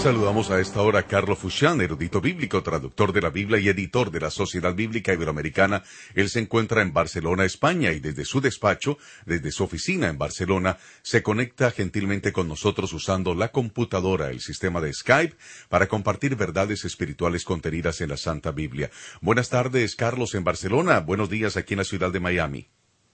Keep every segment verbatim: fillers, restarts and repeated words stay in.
Saludamos a esta hora a Carlos Fuchán, erudito bíblico, traductor de la Biblia y editor de la Sociedad Bíblica Iberoamericana. Él se encuentra en Barcelona, España, y desde su despacho, desde su oficina en Barcelona, se conecta gentilmente con nosotros usando la computadora, el sistema de Skype, para compartir verdades espirituales contenidas en la Santa Biblia. Buenas tardes, Carlos, en Barcelona. Buenos días aquí en la ciudad de Miami.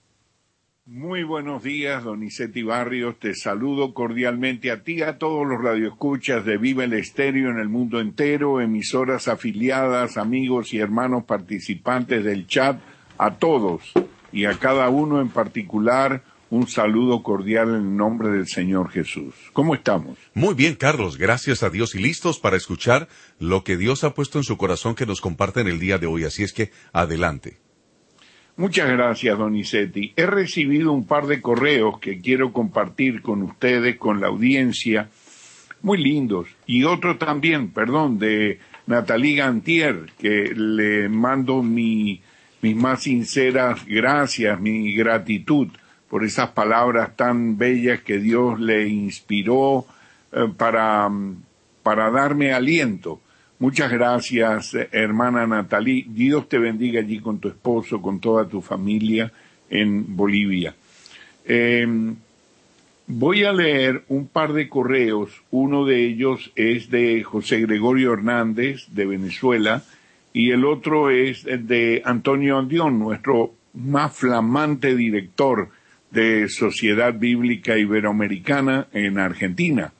Muy buenos días, Donizetti Barrios. Te saludo cordialmente a ti, a todos los radioescuchas de Viva el Estéreo en el mundo entero, emisoras afiliadas, amigos y hermanos participantes del chat, a todos y a cada uno en particular, un saludo cordial en el nombre del Señor Jesús. ¿Cómo estamos? Muy bien, Carlos, gracias a Dios y listos para escuchar lo que Dios ha puesto en su corazón que nos comparten el día de hoy, así es que adelante. Muchas gracias, Donizetti. He recibido un par de correos que quiero compartir con ustedes, con la audiencia, muy lindos. Y otro también, perdón, de Nathalie Gantier, que le mando mi, mis más sinceras gracias, mi gratitud por esas palabras tan bellas que Dios le inspiró eh, para, para darme aliento. Muchas gracias, hermana Nathalie. Dios te bendiga allí con tu esposo, con toda tu familia en Bolivia. Eh, voy a leer un par de correos. Uno de ellos es de José Gregorio Hernández, de Venezuela, y el otro es de Antonio Andión, nuestro más flamante director de Sociedad Bíblica Iberoamericana en Argentina.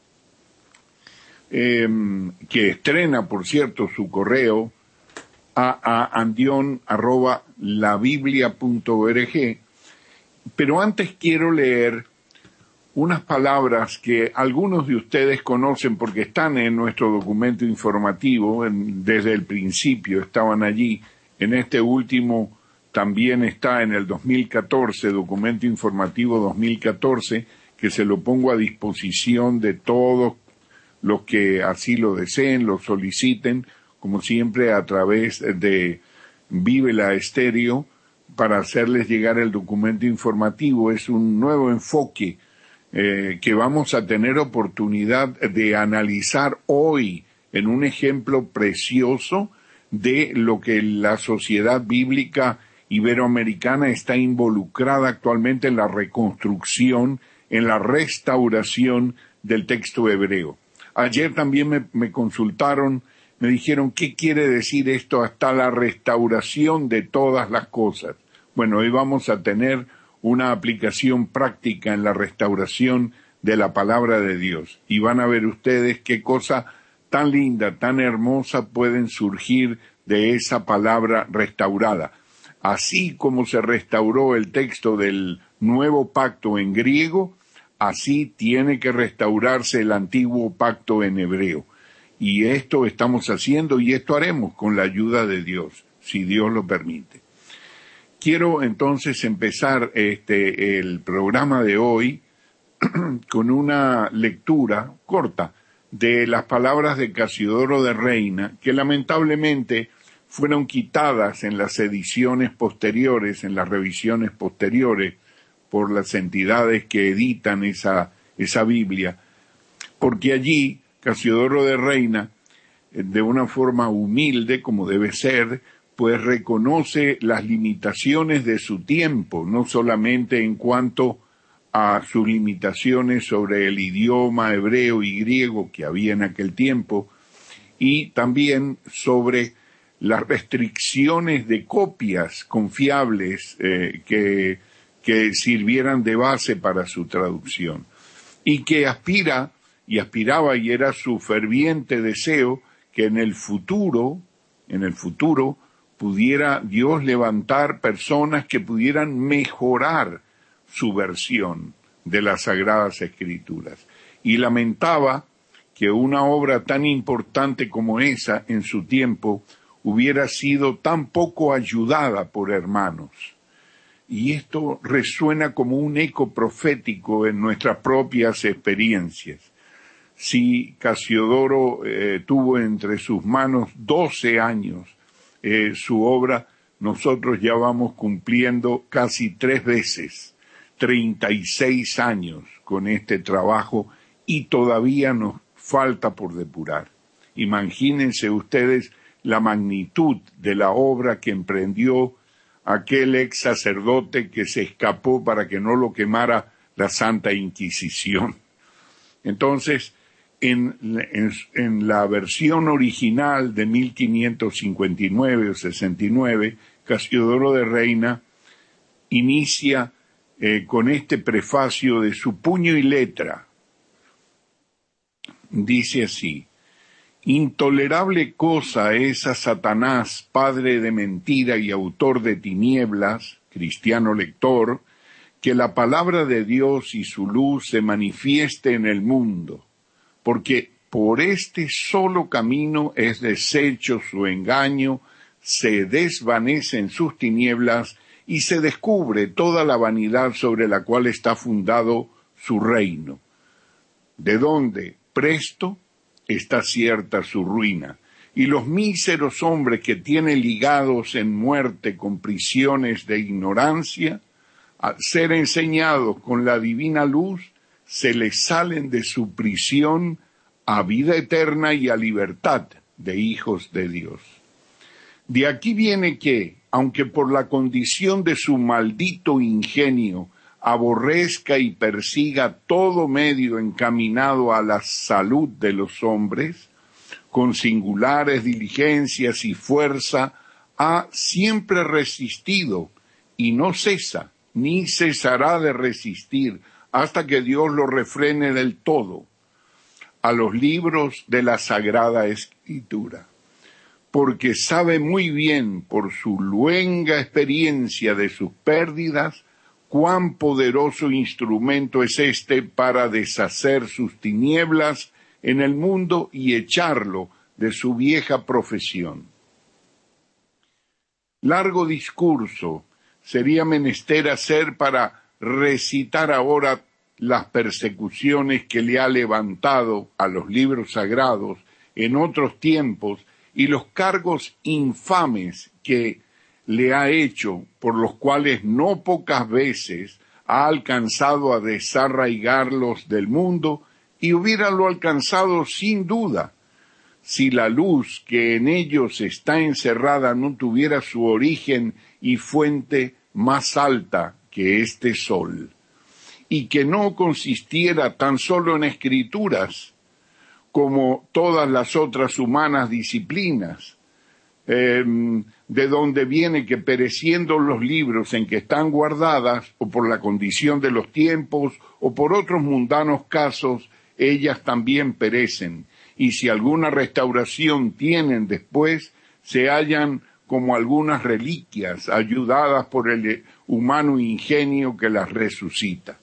Eh, que estrena, por cierto, su correo a, a andion arroba labiblia punto org. Pero antes quiero leer unas palabras que algunos de ustedes conocen porque están en nuestro documento informativo, en, desde el principio estaban allí. En este último también está en el dos mil catorce, documento informativo dos mil catorce, que se lo pongo a disposición de todos los que así lo deseen, lo soliciten, como siempre a través de Vive la Estéreo, para hacerles llegar el documento informativo. Es un nuevo enfoque eh, que vamos a tener oportunidad de analizar hoy en un ejemplo precioso de lo que la sociedad bíblica iberoamericana está involucrada actualmente en la reconstrucción, en la restauración del texto hebreo. Ayer también me, me consultaron, me dijeron, ¿qué quiere decir esto hasta la restauración de todas las cosas? Bueno, hoy vamos a tener una aplicación práctica en la restauración de la palabra de Dios. Y van a ver ustedes qué cosa tan linda, tan hermosa pueden surgir de esa palabra restaurada. Así como se restauró el texto del Nuevo Pacto en griego, así tiene que restaurarse el antiguo pacto en hebreo. Y esto estamos haciendo y esto haremos con la ayuda de Dios, si Dios lo permite. Quiero entonces empezar este el programa de hoy con una lectura corta de las palabras de Casiodoro de Reina, que lamentablemente fueron quitadas en las ediciones posteriores, en las revisiones posteriores, por las entidades que editan esa, esa Biblia, porque allí Casiodoro de Reina, de una forma humilde, como debe ser, pues reconoce las limitaciones de su tiempo, no solamente en cuanto a sus limitaciones sobre el idioma hebreo y griego que había en aquel tiempo, y también sobre las restricciones de copias confiables eh, que que sirvieran de base para su traducción, y que aspira, y aspiraba, y era su ferviente deseo, que en el futuro, en el futuro, pudiera Dios levantar personas que pudieran mejorar su versión de las Sagradas Escrituras. Y lamentaba que una obra tan importante como esa, en su tiempo, hubiera sido tan poco ayudada por hermanos. Y esto resuena como un eco profético en nuestras propias experiencias. Si Casiodoro eh, tuvo entre sus manos doce años eh, su obra, nosotros ya vamos cumpliendo casi tres veces, treinta y seis años con este trabajo, y todavía nos falta por depurar. Imagínense ustedes la magnitud de la obra que emprendió aquel ex sacerdote que se escapó para que no lo quemara la Santa Inquisición. Entonces, en, en, en la versión original de mil quinientos cincuenta y nueve o sesenta y nueve, Casiodoro de Reina inicia eh, con este prefacio de su puño y letra. Dice así: intolerable cosa es a Satanás, padre de mentira y autor de tinieblas, cristiano lector, que la palabra de Dios y su luz se manifieste en el mundo, porque por este solo camino es deshecho su engaño, se desvanecen sus tinieblas y se descubre toda la vanidad sobre la cual está fundado su reino, de donde presto está cierta su ruina, y los míseros hombres que tienen ligados en muerte con prisiones de ignorancia, al ser enseñados con la divina luz, se les salen de su prisión a vida eterna y a libertad de hijos de Dios. De aquí viene que, aunque por la condición de su maldito ingenio aborrezca y persiga todo medio encaminado a la salud de los hombres, con singulares diligencias y fuerza, ha siempre resistido y no cesa, ni cesará de resistir, hasta que Dios lo refrene del todo, a los libros de la Sagrada Escritura, porque sabe muy bien, por su luenga experiencia de sus pérdidas, cuán poderoso instrumento es este para deshacer sus tinieblas en el mundo y echarlo de su vieja profesión. Largo discurso sería menester hacer para recitar ahora las persecuciones que le ha levantado a los libros sagrados en otros tiempos y los cargos infames que le ha hecho, por los cuales no pocas veces ha alcanzado a desarraigarlos del mundo, y hubiéralo alcanzado sin duda, si la luz que en ellos está encerrada no tuviera su origen y fuente más alta que este sol, y que no consistiera tan solo en escrituras, como todas las otras humanas disciplinas, eh, de donde viene que pereciendo los libros en que están guardadas, o por la condición de los tiempos, o por otros mundanos casos, ellas también perecen, y si alguna restauración tienen después, se hallan como algunas reliquias, ayudadas por el humano ingenio que las resucita.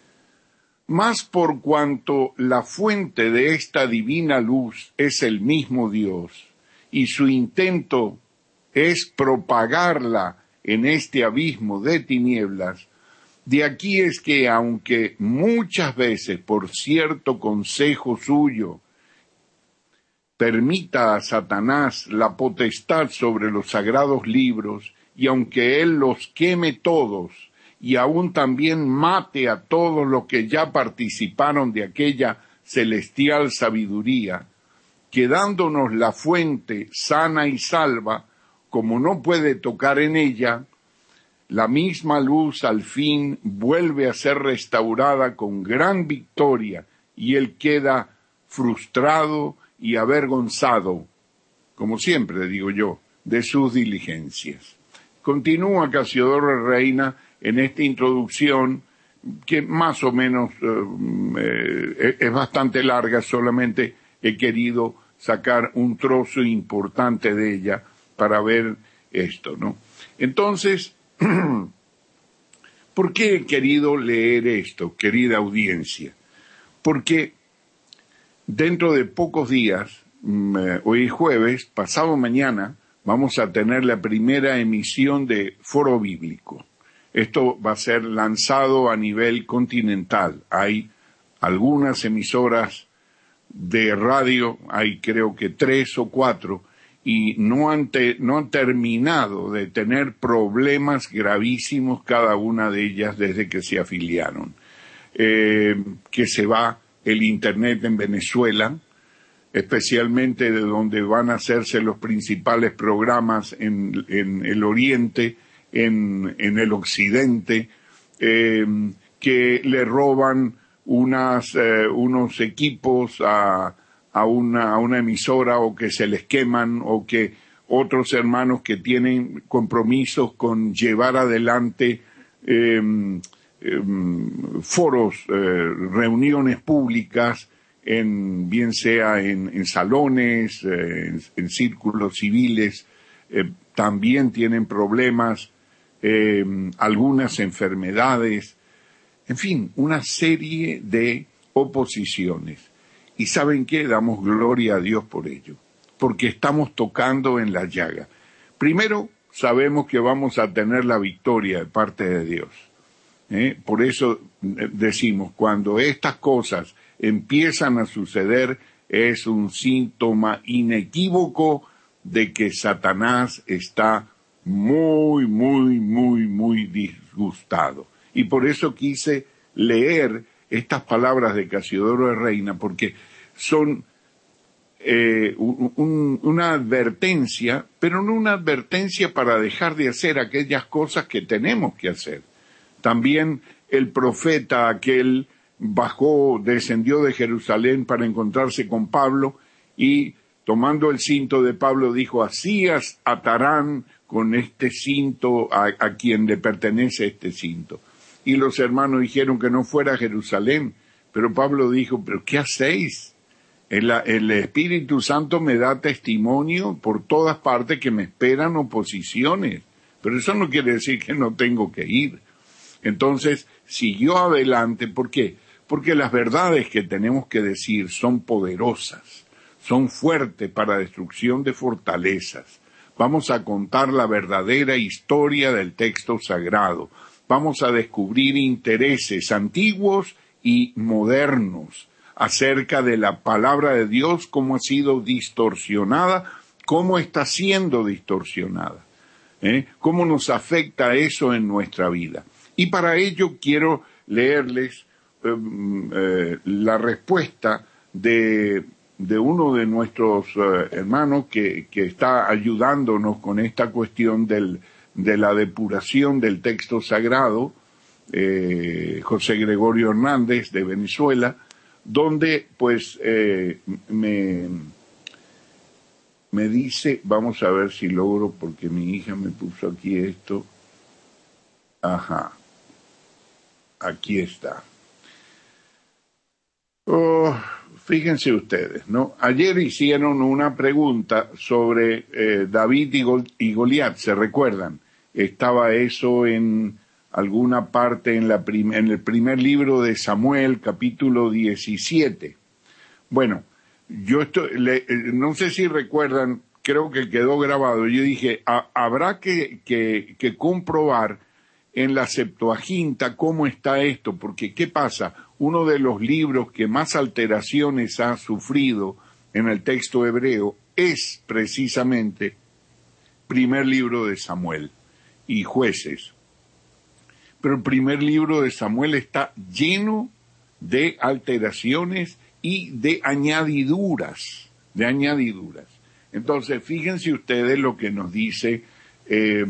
Mas por cuanto la fuente de esta divina luz es el mismo Dios, y su intento es propagarla en este abismo de tinieblas, de aquí es que, aunque muchas veces por cierto consejo suyo permita a Satanás la potestad sobre los sagrados libros, y aunque él los queme todos, y aún también mate a todos los que ya participaron de aquella celestial sabiduría, quedándonos la fuente sana y salva, como no puede tocar en ella, la misma luz al fin vuelve a ser restaurada con gran victoria, y él queda frustrado y avergonzado, como siempre digo yo, de sus diligencias. Continúa Casiodoro de Reina en esta introducción, que más o menos eh, es bastante larga, solamente he querido sacar un trozo importante de ella para ver esto, ¿no? Entonces, ¿por qué he querido leer esto, querida audiencia? Porque dentro de pocos días, hoy es jueves, pasado mañana, vamos a tener la primera emisión de Foro Bíblico. Esto va a ser lanzado a nivel continental. Hay algunas emisoras de radio, hay creo que tres o cuatro, y no han, te, no han terminado de tener problemas gravísimos cada una de ellas desde que se afiliaron. Eh, que se va el Internet en Venezuela, especialmente de donde van a hacerse los principales programas en, en el Oriente, en, en el Occidente, eh, que le roban unas, eh, unos equipos a, a, una, a una emisora, o que se les queman, o que otros hermanos que tienen compromisos con llevar adelante eh, eh, foros, eh, reuniones públicas, en, bien sea en, en salones, eh, en, en círculos civiles, eh, también tienen problemas, eh, algunas enfermedades, en fin, una serie de oposiciones. ¿Y saben qué? Damos gloria a Dios por ello, porque estamos tocando en la llaga. Primero, sabemos que vamos a tener la victoria de parte de Dios. ¿Eh? Por eso decimos, cuando estas cosas empiezan a suceder, es un síntoma inequívoco de que Satanás está muy, muy, muy, muy disgustado. Y por eso quise leer estas palabras de Casiodoro de Reina, porque son eh, un, un, una advertencia, pero no una advertencia para dejar de hacer aquellas cosas que tenemos que hacer. También el profeta aquel bajó, descendió de Jerusalén para encontrarse con Pablo, y tomando el cinto de Pablo dijo, así atarán con este cinto a, a quien le pertenece este cinto. Y los hermanos dijeron que no fuera a Jerusalén, pero Pablo dijo, pero ¿qué hacéis? El, el Espíritu Santo me da testimonio por todas partes que me esperan oposiciones, pero eso no quiere decir que no tengo que ir. Entonces siguió adelante. ¿Por qué? Porque las verdades que tenemos que decir son poderosas, son fuertes para destrucción de fortalezas. Vamos a contar la verdadera historia del texto sagrado. Vamos a descubrir intereses antiguos y modernos acerca de la palabra de Dios, cómo ha sido distorsionada, cómo está siendo distorsionada, ¿eh? Cómo nos afecta eso en nuestra vida. Y para ello quiero leerles eh, eh, la respuesta de, de uno de nuestros eh, hermanos que, que está ayudándonos con esta cuestión del, de la depuración del texto sagrado, eh, José Gregorio Hernández de Venezuela, donde pues eh, me, me dice, vamos a ver si logro, porque mi hija me puso aquí esto, ajá. Aquí está. Oh, fíjense ustedes, ¿no? Ayer hicieron una pregunta sobre eh, David y, Gol- y Goliat, ¿se recuerdan? Estaba eso en alguna parte en, la prim- en el primer libro de Samuel, capítulo diecisiete. Bueno, yo estoy, le, no sé si recuerdan, creo que quedó grabado, yo dije, a, habrá que, que, que comprobar en la Septuaginta cómo está esto, porque ¿qué pasa? Uno de los libros que más alteraciones ha sufrido en el texto hebreo es precisamente primer libro de Samuel y Jueces. Pero el primer libro de Samuel está lleno de alteraciones y de añadiduras, de añadiduras. Entonces, fíjense ustedes lo que nos dice eh,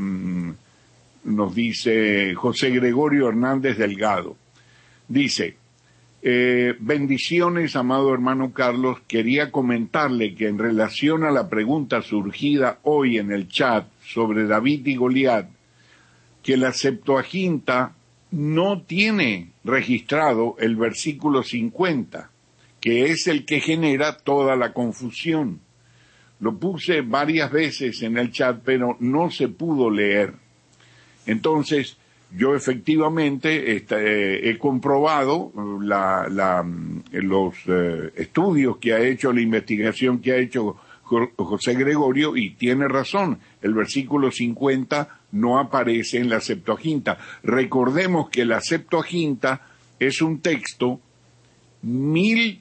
nos dice José Gregorio Hernández Delgado. Dice, eh, bendiciones, amado hermano Carlos, quería comentarle que en relación a la pregunta surgida hoy en el chat sobre David y Goliat, que la Septuaginta no tiene registrado el versículo cincuenta, que es el que genera toda la confusión. Lo puse varias veces en el chat, pero no se pudo leer. Entonces, yo efectivamente este, he comprobado la, la, los eh, estudios que ha hecho, la investigación que ha hecho José Gregorio, y tiene razón, el versículo cincuenta no aparece en la Septuaginta. Recordemos que la Septuaginta es un texto mil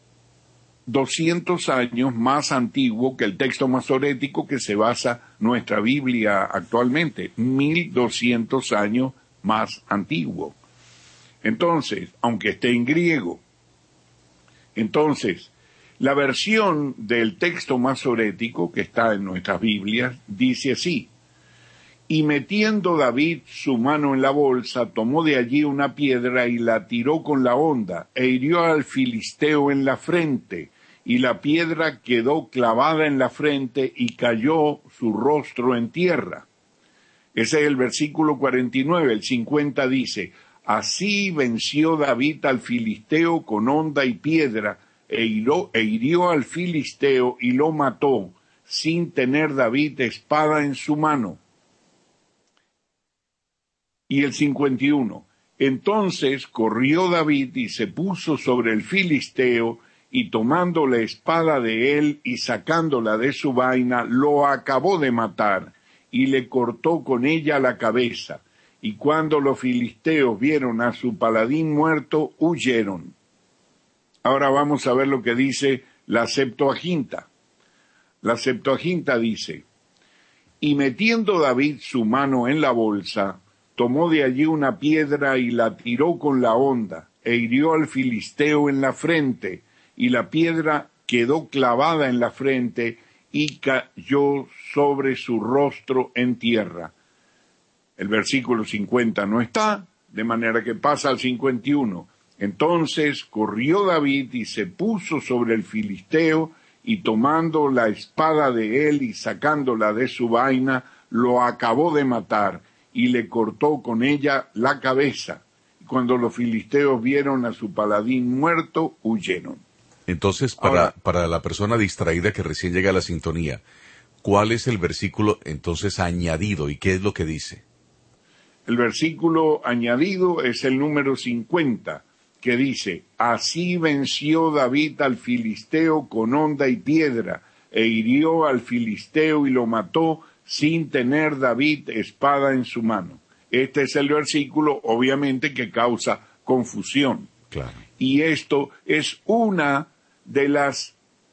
doscientos años más antiguo que el texto masorético que se basa nuestra Biblia actualmente, mil doscientos años más antiguo. Entonces, aunque esté en griego, entonces, La versión del texto masorético que está en nuestras Biblias dice así: y metiendo David su mano en la bolsa, tomó de allí una piedra y la tiró con la honda, e hirió al filisteo en la frente, y la piedra quedó clavada en la frente y cayó su rostro en tierra. Ese es el versículo cuarenta y nueve. El cincuenta dice: así venció David al filisteo con honda y piedra, e hirió, e hirió al filisteo y lo mató, sin tener David espada en su mano. Y el cincuenta y uno, entonces corrió David y se puso sobre el filisteo, y tomando la espada de él y sacándola de su vaina, lo acabó de matar, y le cortó con ella la cabeza. Y cuando los filisteos vieron a su paladín muerto, huyeron. Ahora vamos a ver lo que dice la Septuaginta. La Septuaginta dice: y metiendo David su mano en la bolsa, tomó de allí una piedra y la tiró con la honda, e hirió al filisteo en la frente, y la piedra quedó clavada en la frente y cayó sobre su rostro en tierra. El versículo cincuenta no está, de manera que pasa al cincuenta y uno. Entonces corrió David y se puso sobre el filisteo, y tomando la espada de él y sacándola de su vaina, lo acabó de matar, y le cortó con ella la cabeza. Cuando los filisteos vieron a su paladín muerto, huyeron. Entonces, para, Ahora, para la persona distraída que recién llega a la sintonía, ¿cuál es el versículo entonces añadido y qué es lo que dice? El versículo añadido es el número cincuenta, que dice: así venció David al filisteo con honda y piedra, e hirió al filisteo y lo mató, sin tener David espada en su mano. Este es el versículo, obviamente, que causa confusión. Claro. Y esto es una de las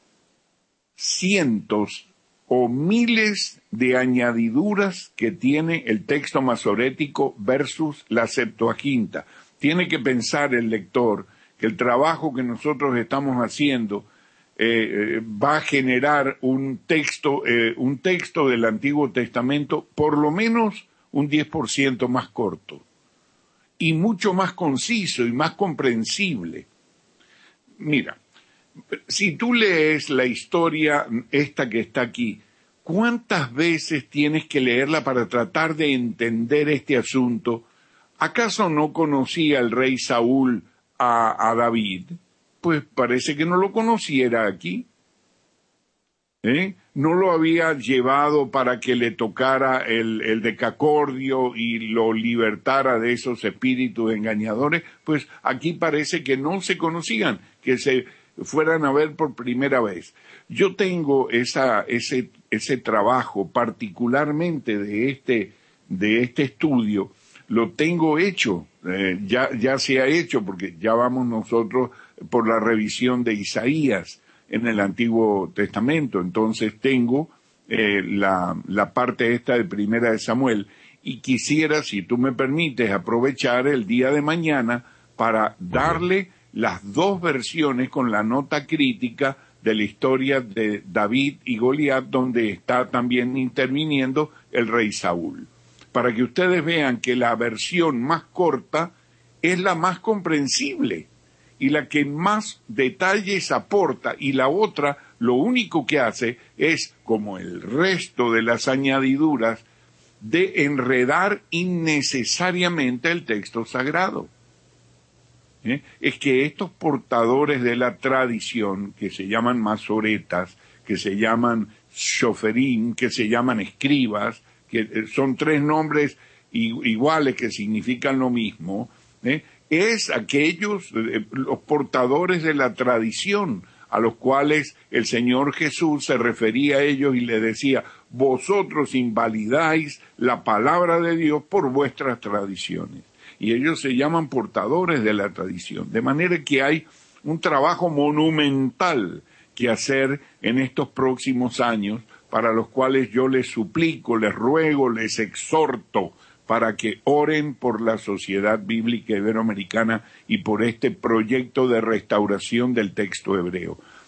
cientos o miles de añadiduras que tiene el texto masorético versus la Septuaginta. Tiene que pensar el lector que el trabajo que nosotros estamos haciendo eh, va a generar un texto, eh, un texto del Antiguo Testamento por lo menos un diez por ciento más corto y mucho más conciso y más comprensible. Mira, si tú lees la historia esta que está aquí, ¿cuántas veces tienes que leerla para tratar de entender este asunto? ¿Acaso no conocía el rey Saúl a, a David? Pues parece que no lo conociera aquí. ¿Eh? No lo había llevado para que le tocara el, el decacordio y lo libertara de esos espíritus engañadores. Pues aquí parece que no se conocían, que se fueran a ver por primera vez. Yo tengo esa, ese, ese trabajo particularmente de este, de este estudio, lo tengo hecho, eh, ya, ya se ha hecho, porque ya vamos nosotros por la revisión de Isaías en el Antiguo Testamento. Entonces tengo eh, la, la parte esta de Primera de Samuel, y quisiera, si tú me permites, aprovechar el día de mañana para darle las dos versiones con la nota crítica de la historia de David y Goliat, donde está también interviniendo el rey Saúl, para que ustedes vean que la versión más corta es la más comprensible y la que más detalles aporta, y la otra lo único que hace es, como el resto de las añadiduras, de enredar innecesariamente el texto sagrado. ¿Eh? Es que estos portadores de la tradición, que se llaman masoretas, que se llaman shoferim, que se llaman escribas, que son tres nombres iguales que significan lo mismo, ¿eh? es aquellos, eh, los portadores de la tradición, a los cuales el Señor Jesús se refería a ellos y le decía: vosotros invalidáis la palabra de Dios por vuestras tradiciones. Y ellos se llaman portadores de la tradición. De manera que hay un trabajo monumental que hacer en estos próximos años, para los cuales yo les suplico, les ruego, les exhorto, para que oren por la Sociedad Bíblica Iberoamericana y por este proyecto de restauración del texto hebreo.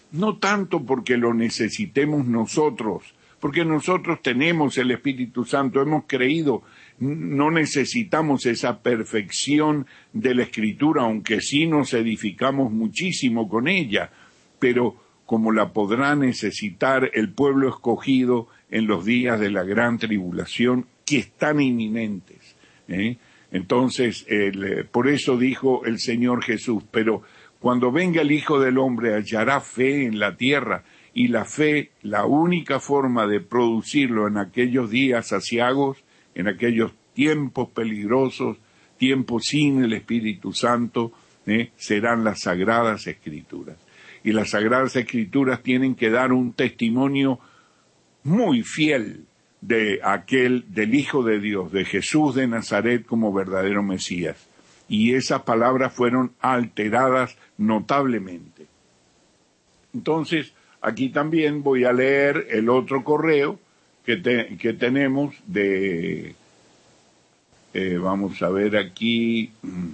no tanto porque lo necesitemos nosotros, porque nosotros tenemos el Espíritu Santo, hemos creído, no necesitamos esa perfección de la Escritura, aunque sí nos edificamos muchísimo con ella, pero como la podrá necesitar el pueblo escogido en los días de la gran tribulación, que están inminentes, ¿eh? Entonces, el, por eso dijo el Señor Jesús, pero cuando venga el Hijo del Hombre hallará fe en la tierra, y la fe, la única forma de producirlo en aquellos días aciagos, en aquellos tiempos peligrosos, tiempos sin el Espíritu Santo, ¿eh? serán las Sagradas Escrituras. Y las Sagradas Escrituras tienen que dar un testimonio muy fiel de aquel, del Hijo de Dios, de Jesús de Nazaret como verdadero Mesías. Y esas palabras fueron alteradas notablemente. Entonces, aquí también voy a leer el otro correo que, te, que tenemos de, eh, vamos a ver aquí,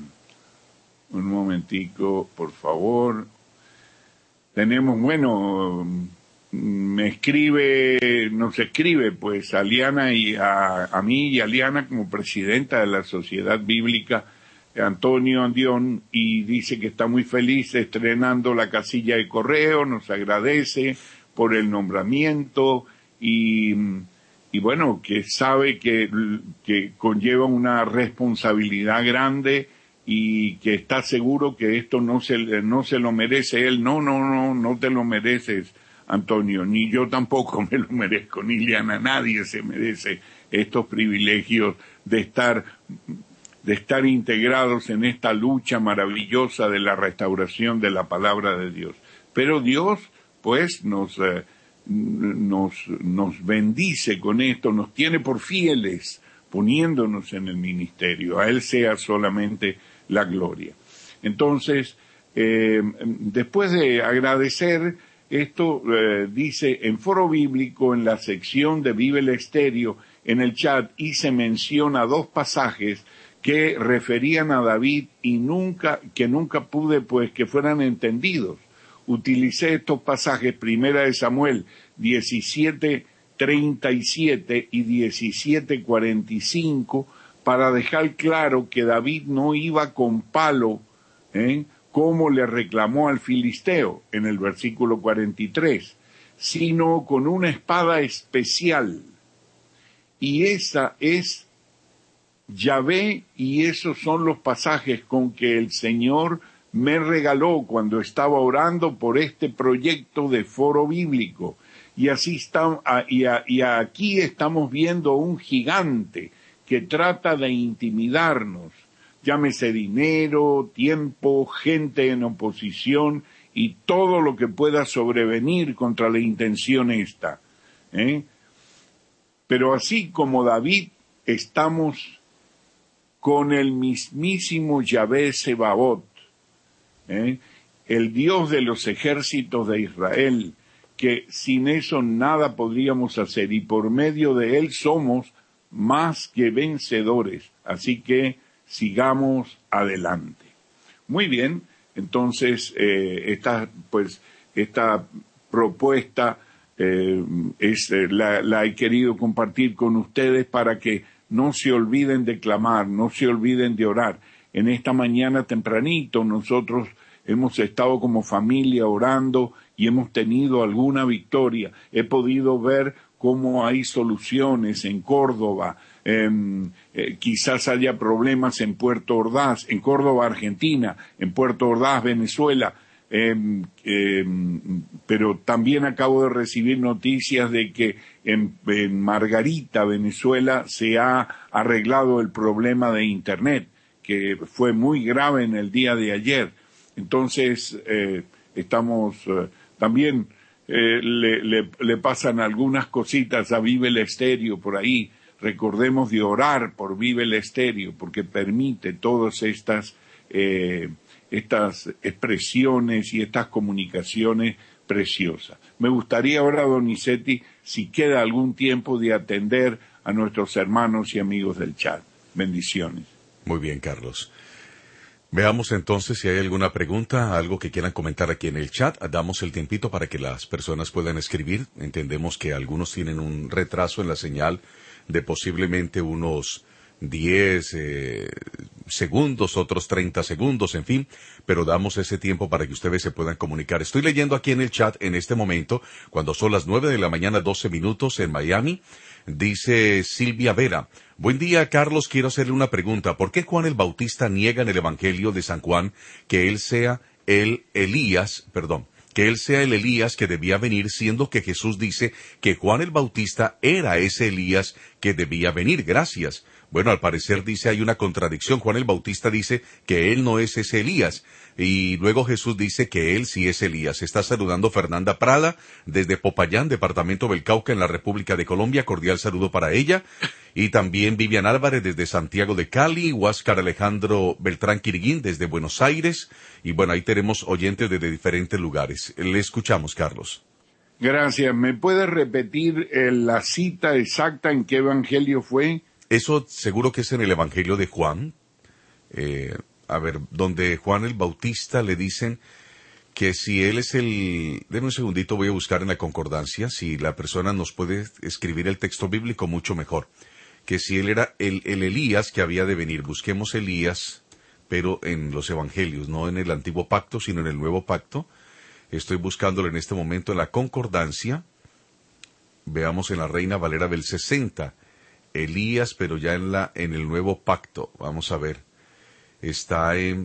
un momentico, por favor. Tenemos, bueno, me escribe, nos escribe pues a Liana y a, a mí y a Liana como presidenta de la Sociedad Bíblica, Antonio Andión, y dice que está muy feliz estrenando la casilla de correo, nos agradece por el nombramiento y, y bueno, que sabe que, que conlleva una responsabilidad grande y que está seguro que esto no se, no se lo merece él. No, no, no, no te lo mereces, Antonio, ni yo tampoco me lo merezco, ni Liana, nadie se merece estos privilegios de estar, de estar integrados en esta lucha maravillosa de la restauración de la palabra de Dios. Pero Dios, pues, nos, eh, nos, nos bendice con esto, nos tiene por fieles, poniéndonos en el ministerio. A Él sea solamente la gloria. Entonces, eh, después de agradecer esto, eh, dice, en Foro Bíblico, en la sección de Vive el Estéreo, en el chat, hice mención a dos pasajes que referían a David y nunca, que nunca pude, pues, que fueran entendidos. Utilicé estos pasajes, Primera de Samuel diecisiete treinta y siete y diecisiete cuarenta y cinco, para dejar claro que David no iba con palo, ¿eh? como le reclamó al filisteo en el versículo cuarenta y tres, sino con una espada especial. Y esa es Yahvé, y esos son los pasajes con que el Señor me regaló cuando estaba orando por este proyecto de Foro Bíblico. Y así está, y, a, y aquí estamos viendo un gigante que trata de intimidarnos, llámese dinero, tiempo, gente en oposición y todo lo que pueda sobrevenir contra la intención esta, ¿eh? Pero así como David, estamos con el mismísimo Yahvé Sebaot, ¿eh? el Dios de los ejércitos de Israel, que sin eso nada podríamos hacer, y por medio de él somos más que vencedores. Así que sigamos adelante. Muy bien, entonces eh, esta, pues, esta propuesta eh, es, eh, la, la he querido compartir con ustedes para que no se olviden de clamar, no se olviden de orar. En esta mañana tempranito nosotros hemos estado como familia orando y hemos tenido alguna victoria. He podido ver cómo hay soluciones en Córdoba, eh, eh, quizás haya problemas en Puerto Ordaz, en Córdoba, Argentina, en Puerto Ordaz, Venezuela, eh, eh, pero también acabo de recibir noticias de que en, en Margarita, Venezuela, se ha arreglado el problema de Internet, que fue muy grave en el día de ayer. Entonces, eh, estamos eh, también, eh, le, le, le pasan algunas cositas a Vive el Estéreo por ahí. Recordemos de orar por Vive el Estéreo, porque permite todas estas, eh, estas expresiones y estas comunicaciones preciosas. Me gustaría ahora, Donizetti, si queda algún tiempo, de atender a nuestros hermanos y amigos del chat. Bendiciones. Muy bien, Carlos. Veamos entonces si hay alguna pregunta, algo que quieran comentar aquí en el chat. Damos el tiempito para que las personas puedan escribir. Entendemos que algunos tienen un retraso en la señal de posiblemente unos diez eh, segundos, otros treinta segundos, en fin, pero damos ese tiempo para que ustedes se puedan comunicar. Estoy leyendo aquí en el chat en este momento, cuando son las nueve de la mañana, doce minutos en Miami. Dice Silvia Vera: buen día, Carlos, quiero hacerle una pregunta. ¿Por qué Juan el Bautista niega en el Evangelio de San Juan que él sea el Elías, perdón, que él sea el Elías que debía venir, siendo que Jesús dice que Juan el Bautista era ese Elías que debía venir? Gracias. Bueno, al parecer dice hay una contradicción. Juan el Bautista dice que él no es ese Elías, y luego Jesús dice que él sí es Elías. Está saludando Fernanda Prada desde Popayán, departamento del Cauca, en la República de Colombia. Cordial saludo para ella. Y también Vivian Álvarez desde Santiago de Cali, Huáscar Alejandro Beltrán Quiriguín desde Buenos Aires. Y bueno, ahí tenemos oyentes desde diferentes lugares. Le escuchamos, Carlos. Gracias. ¿Me puede repetir eh, la cita exacta en qué evangelio fue? Eso seguro que es en el Evangelio de Juan, eh, a ver, donde Juan el Bautista le dicen que si él es el... Denme un segundito, voy a buscar en la concordancia, si la persona nos puede escribir el texto bíblico, mucho mejor. Que si él era el, el Elías que había de venir. Busquemos Elías, pero en los Evangelios, no en el Antiguo Pacto, sino en el Nuevo Pacto. Estoy buscándolo en este momento en la concordancia. Veamos en la Reina Valera del sesenta. Elías, pero ya en la en el Nuevo Pacto. Vamos a ver. Está en...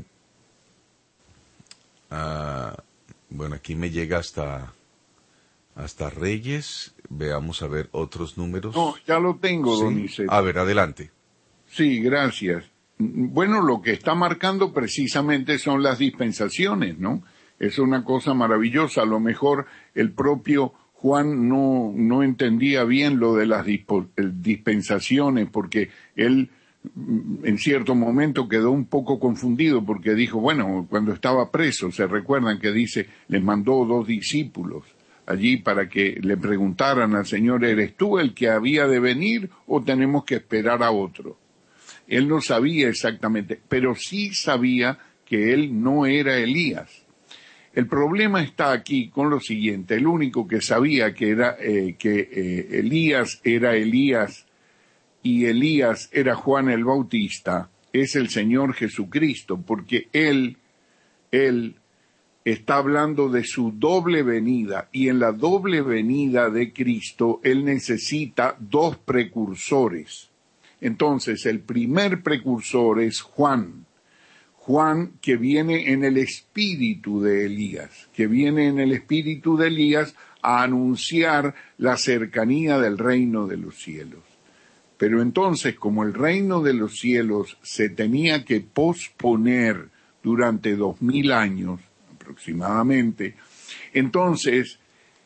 Uh, bueno, aquí me llega hasta hasta Reyes. Veamos a ver otros números. No, ya lo tengo, ¿Sí? don Isidro. A ver, adelante. Sí, gracias. Bueno, lo que está marcando precisamente son las dispensaciones, ¿no? Es una cosa maravillosa. A lo mejor el propio Juan no, no entendía bien lo de las dispo, dispensaciones, porque él en cierto momento quedó un poco confundido, porque dijo, bueno, cuando estaba preso, se recuerdan que dice, les mandó dos discípulos allí para que le preguntaran al Señor, ¿eres tú el que había de venir o tenemos que esperar a otro? Él no sabía exactamente, pero sí sabía que él no era Elías. El problema está aquí con lo siguiente: el único que sabía que era eh, que eh, Elías era Elías y Elías era Juan el Bautista es el Señor Jesucristo, porque él, él está hablando de su doble venida, y en la doble venida de Cristo él necesita dos precursores. Entonces, el primer precursor es Juan. Juan, que viene en el espíritu de Elías, que viene en el espíritu de Elías a anunciar la cercanía del reino de los cielos. Pero entonces, como el reino de los cielos se tenía que posponer durante dos mil años aproximadamente, entonces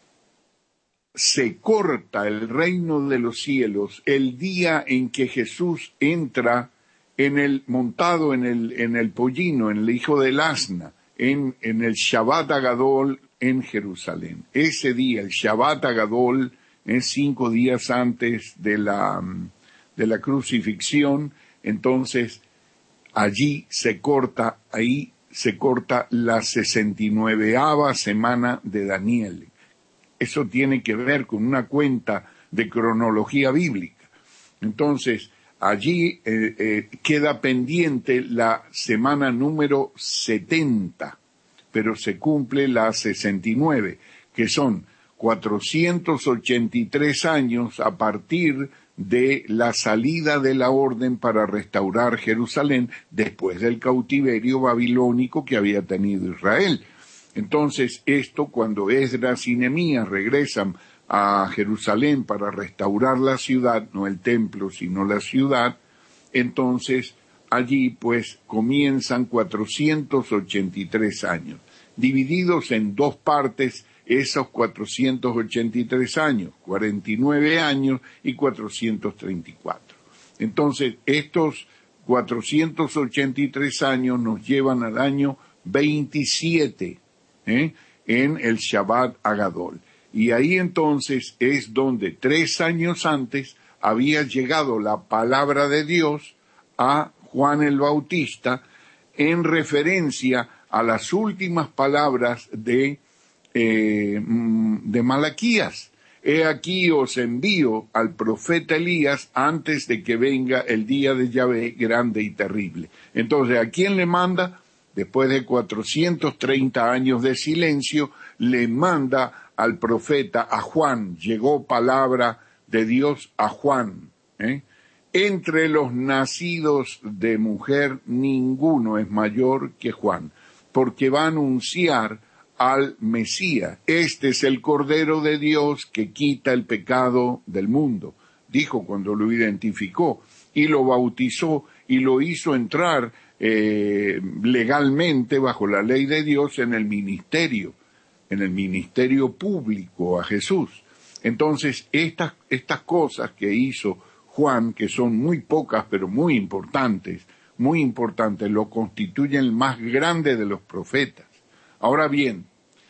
se corta el reino de los cielos el día en que Jesús entra en el montado en el en el pollino, en el hijo del asna, en en el Shabbat Agadol en Jerusalén. Ese día, el Shabbat Agadol, es cinco días antes de la de la crucifixión. Entonces allí se corta, ahí se corta la sesenta y nueveava semana de Daniel. Eso tiene que ver con una cuenta de cronología bíblica. Entonces allí eh, eh, queda pendiente la semana número setenta, pero se cumple la sesenta y nueve, que son cuatrocientos ochenta y tres años a partir de la salida de la orden para restaurar Jerusalén después del cautiverio babilónico que había tenido Israel. Entonces, esto, cuando Esdras y Nehemías regresan a Jerusalén para restaurar la ciudad, no el templo, sino la ciudad, entonces allí pues comienzan cuatrocientos ochenta y tres años, divididos en dos partes esos cuatrocientos ochenta y tres años, cuarenta y nueve años y cuatrocientos treinta y cuatro. Entonces, estos cuatrocientos ochenta y tres años nos llevan al año veintisiete, ¿eh? en el Shabbat Agadol. Y ahí entonces es donde tres años antes había llegado la palabra de Dios a Juan el Bautista, en referencia a las últimas palabras de, eh, de Malaquías. He aquí os envío al profeta Elías antes de que venga el día de Yahvé grande y terrible. Entonces, ¿a quién le manda? Después de cuatrocientos treinta años de silencio, le manda al profeta, a Juan. Llegó palabra de Dios a Juan. ¿eh? Entre los nacidos de mujer, ninguno es mayor que Juan, porque va a anunciar al Mesías. Este es el Cordero de Dios que quita el pecado del mundo, dijo cuando lo identificó, y lo bautizó y lo hizo entrar eh, legalmente bajo la ley de Dios en el ministerio, en el ministerio público a Jesús. Entonces, estas, estas cosas que hizo Juan, que son muy pocas pero muy importantes, muy importantes, lo constituyen el más grande de los profetas. Ahora bien,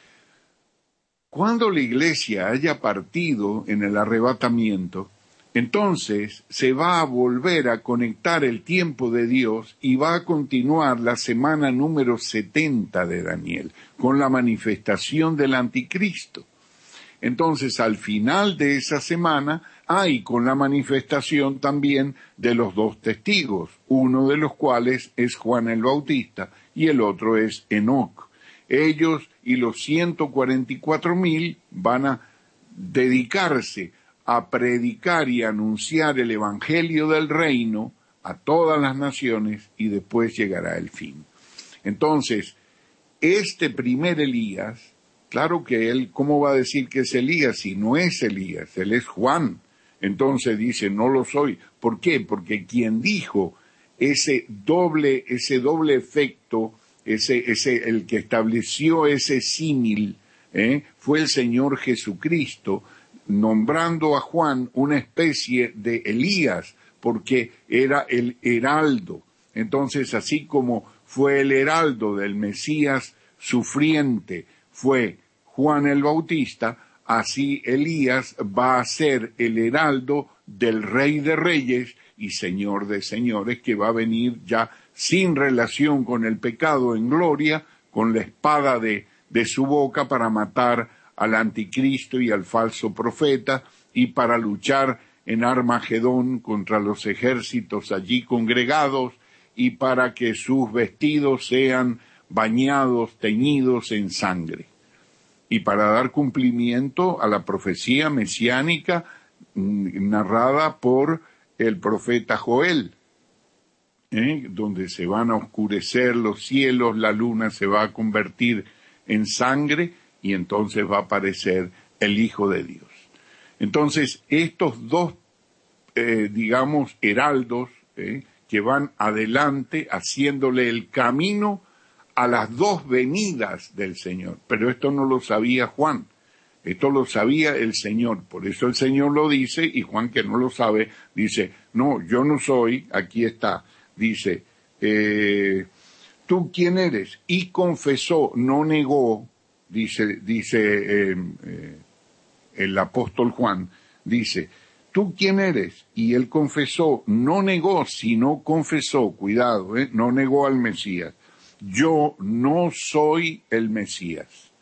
cuando la iglesia haya partido en el arrebatamiento, entonces se va a volver a conectar el tiempo de Dios y va a continuar la semana número setenta de Daniel, con la manifestación del anticristo. Entonces, al final de esa semana, hay con la manifestación también de los dos testigos, uno de los cuales es Juan el Bautista y el otro es Enoc. Ellos y los ciento cuarenta y cuatro mil van a dedicarse a predicar y anunciar el evangelio del reino a todas las naciones y después llegará el fin. Entonces, este primer Elías, claro que él, ¿cómo va a decir que es Elías si no es Elías? Él es Juan. Entonces dice, no lo soy. ¿Por qué? Porque quien dijo ese doble, ese doble efecto, ese, ese, el que estableció ese símil, ¿eh? fue el Señor Jesucristo, nombrando a Juan una especie de Elías, porque era el heraldo. Entonces, así como fue el heraldo del Mesías sufriente, fue Juan el Bautista, así Elías va a ser el heraldo del Rey de Reyes y Señor de Señores, que va a venir ya sin relación con el pecado en gloria, con la espada de, de su boca para matar al anticristo y al falso profeta y para luchar en Armagedón contra los ejércitos allí congregados y para que sus vestidos sean bañados, teñidos en sangre. Y para dar cumplimiento a la profecía mesiánica narrada por el profeta Joel, ¿eh? donde se van a oscurecer los cielos, la luna se va a convertir en sangre y entonces va a aparecer el Hijo de Dios. Entonces, estos dos, eh, digamos, heraldos eh, que van adelante haciéndole el camino a las dos venidas del Señor. Pero esto no lo sabía Juan, esto lo sabía el Señor. Por eso el Señor lo dice y Juan, que no lo sabe, dice, no, yo no soy, aquí está, dice, eh, ¿tú quién eres? Y confesó, no negó, dice, dice eh, eh, el apóstol Juan, dice, ¿tú quién eres? Y él confesó, no negó, sino confesó, cuidado, eh, no negó al Mesías. Yo no soy el Mesías.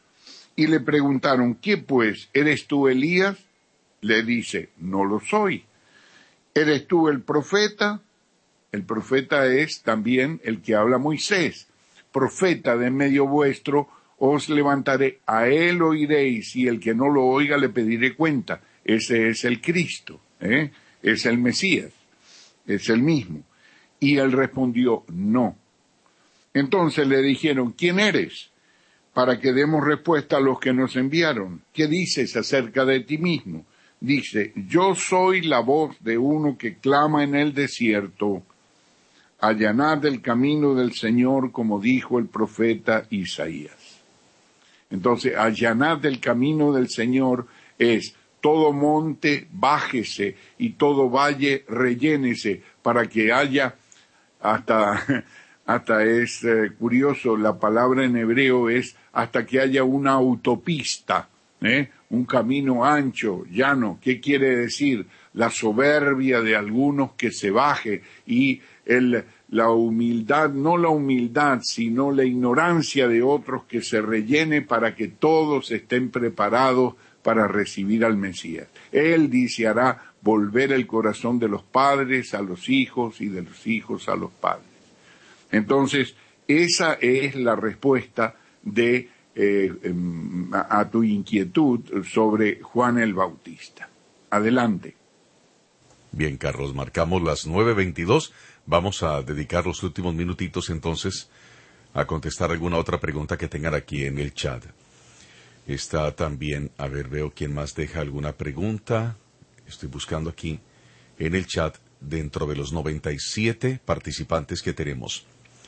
Y le preguntaron, ¿qué pues? ¿Eres tú Elías? Le dice, no lo soy. ¿Eres tú el profeta? El profeta es también el que habla Moisés. Profeta de en medio vuestro, os levantaré, a él oiréis, y el que no lo oiga le pediré cuenta. Ese es el Cristo, ¿eh? es el Mesías, es el mismo. Y él respondió, no. Entonces le dijeron, ¿quién eres? Para que demos respuesta a los que nos enviaron. ¿Qué dices acerca de ti mismo? Dice, yo soy la voz de uno que clama en el desierto, allanad el camino del Señor, como dijo el profeta Isaías. Entonces, allanad el camino del Señor es todo monte bájese y todo valle rellénese, para que haya hasta... Hasta es eh, curioso, la palabra en hebreo es hasta que haya una autopista, ¿eh? un camino ancho, llano. ¿Qué quiere decir? La soberbia de algunos que se baje y el, la humildad, no la humildad, sino la ignorancia de otros que se rellene para que todos estén preparados para recibir al Mesías. Él dice, hará volver el corazón de los padres a los hijos y de los hijos a los padres. Entonces, esa es la respuesta de eh, a, a tu inquietud sobre Juan el Bautista. Adelante. Bien, Carlos, marcamos las nueve veintidós. Vamos a dedicar los últimos minutitos entonces a contestar alguna otra pregunta que tengan aquí en el chat. Está también, a ver, veo quién más deja alguna pregunta. Estoy buscando aquí en el chat dentro de los noventa y siete participantes que tenemos.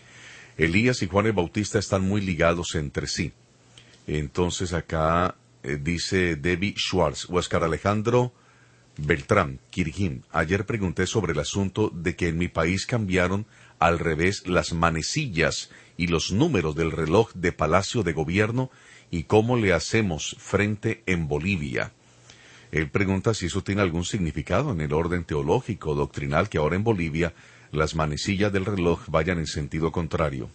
Elías y Juan el Bautista están muy ligados entre sí. Entonces acá eh, dice Debbie Schwartz, Oscar Alejandro Beltrán, Kirjim. Ayer pregunté sobre el asunto de que en mi país cambiaron al revés las manecillas y los números del reloj de Palacio de Gobierno y cómo le hacemos frente en Bolivia. Él pregunta si eso tiene algún significado en el orden teológico o doctrinal que ahora en Bolivia las manecillas del reloj vayan en sentido contrario.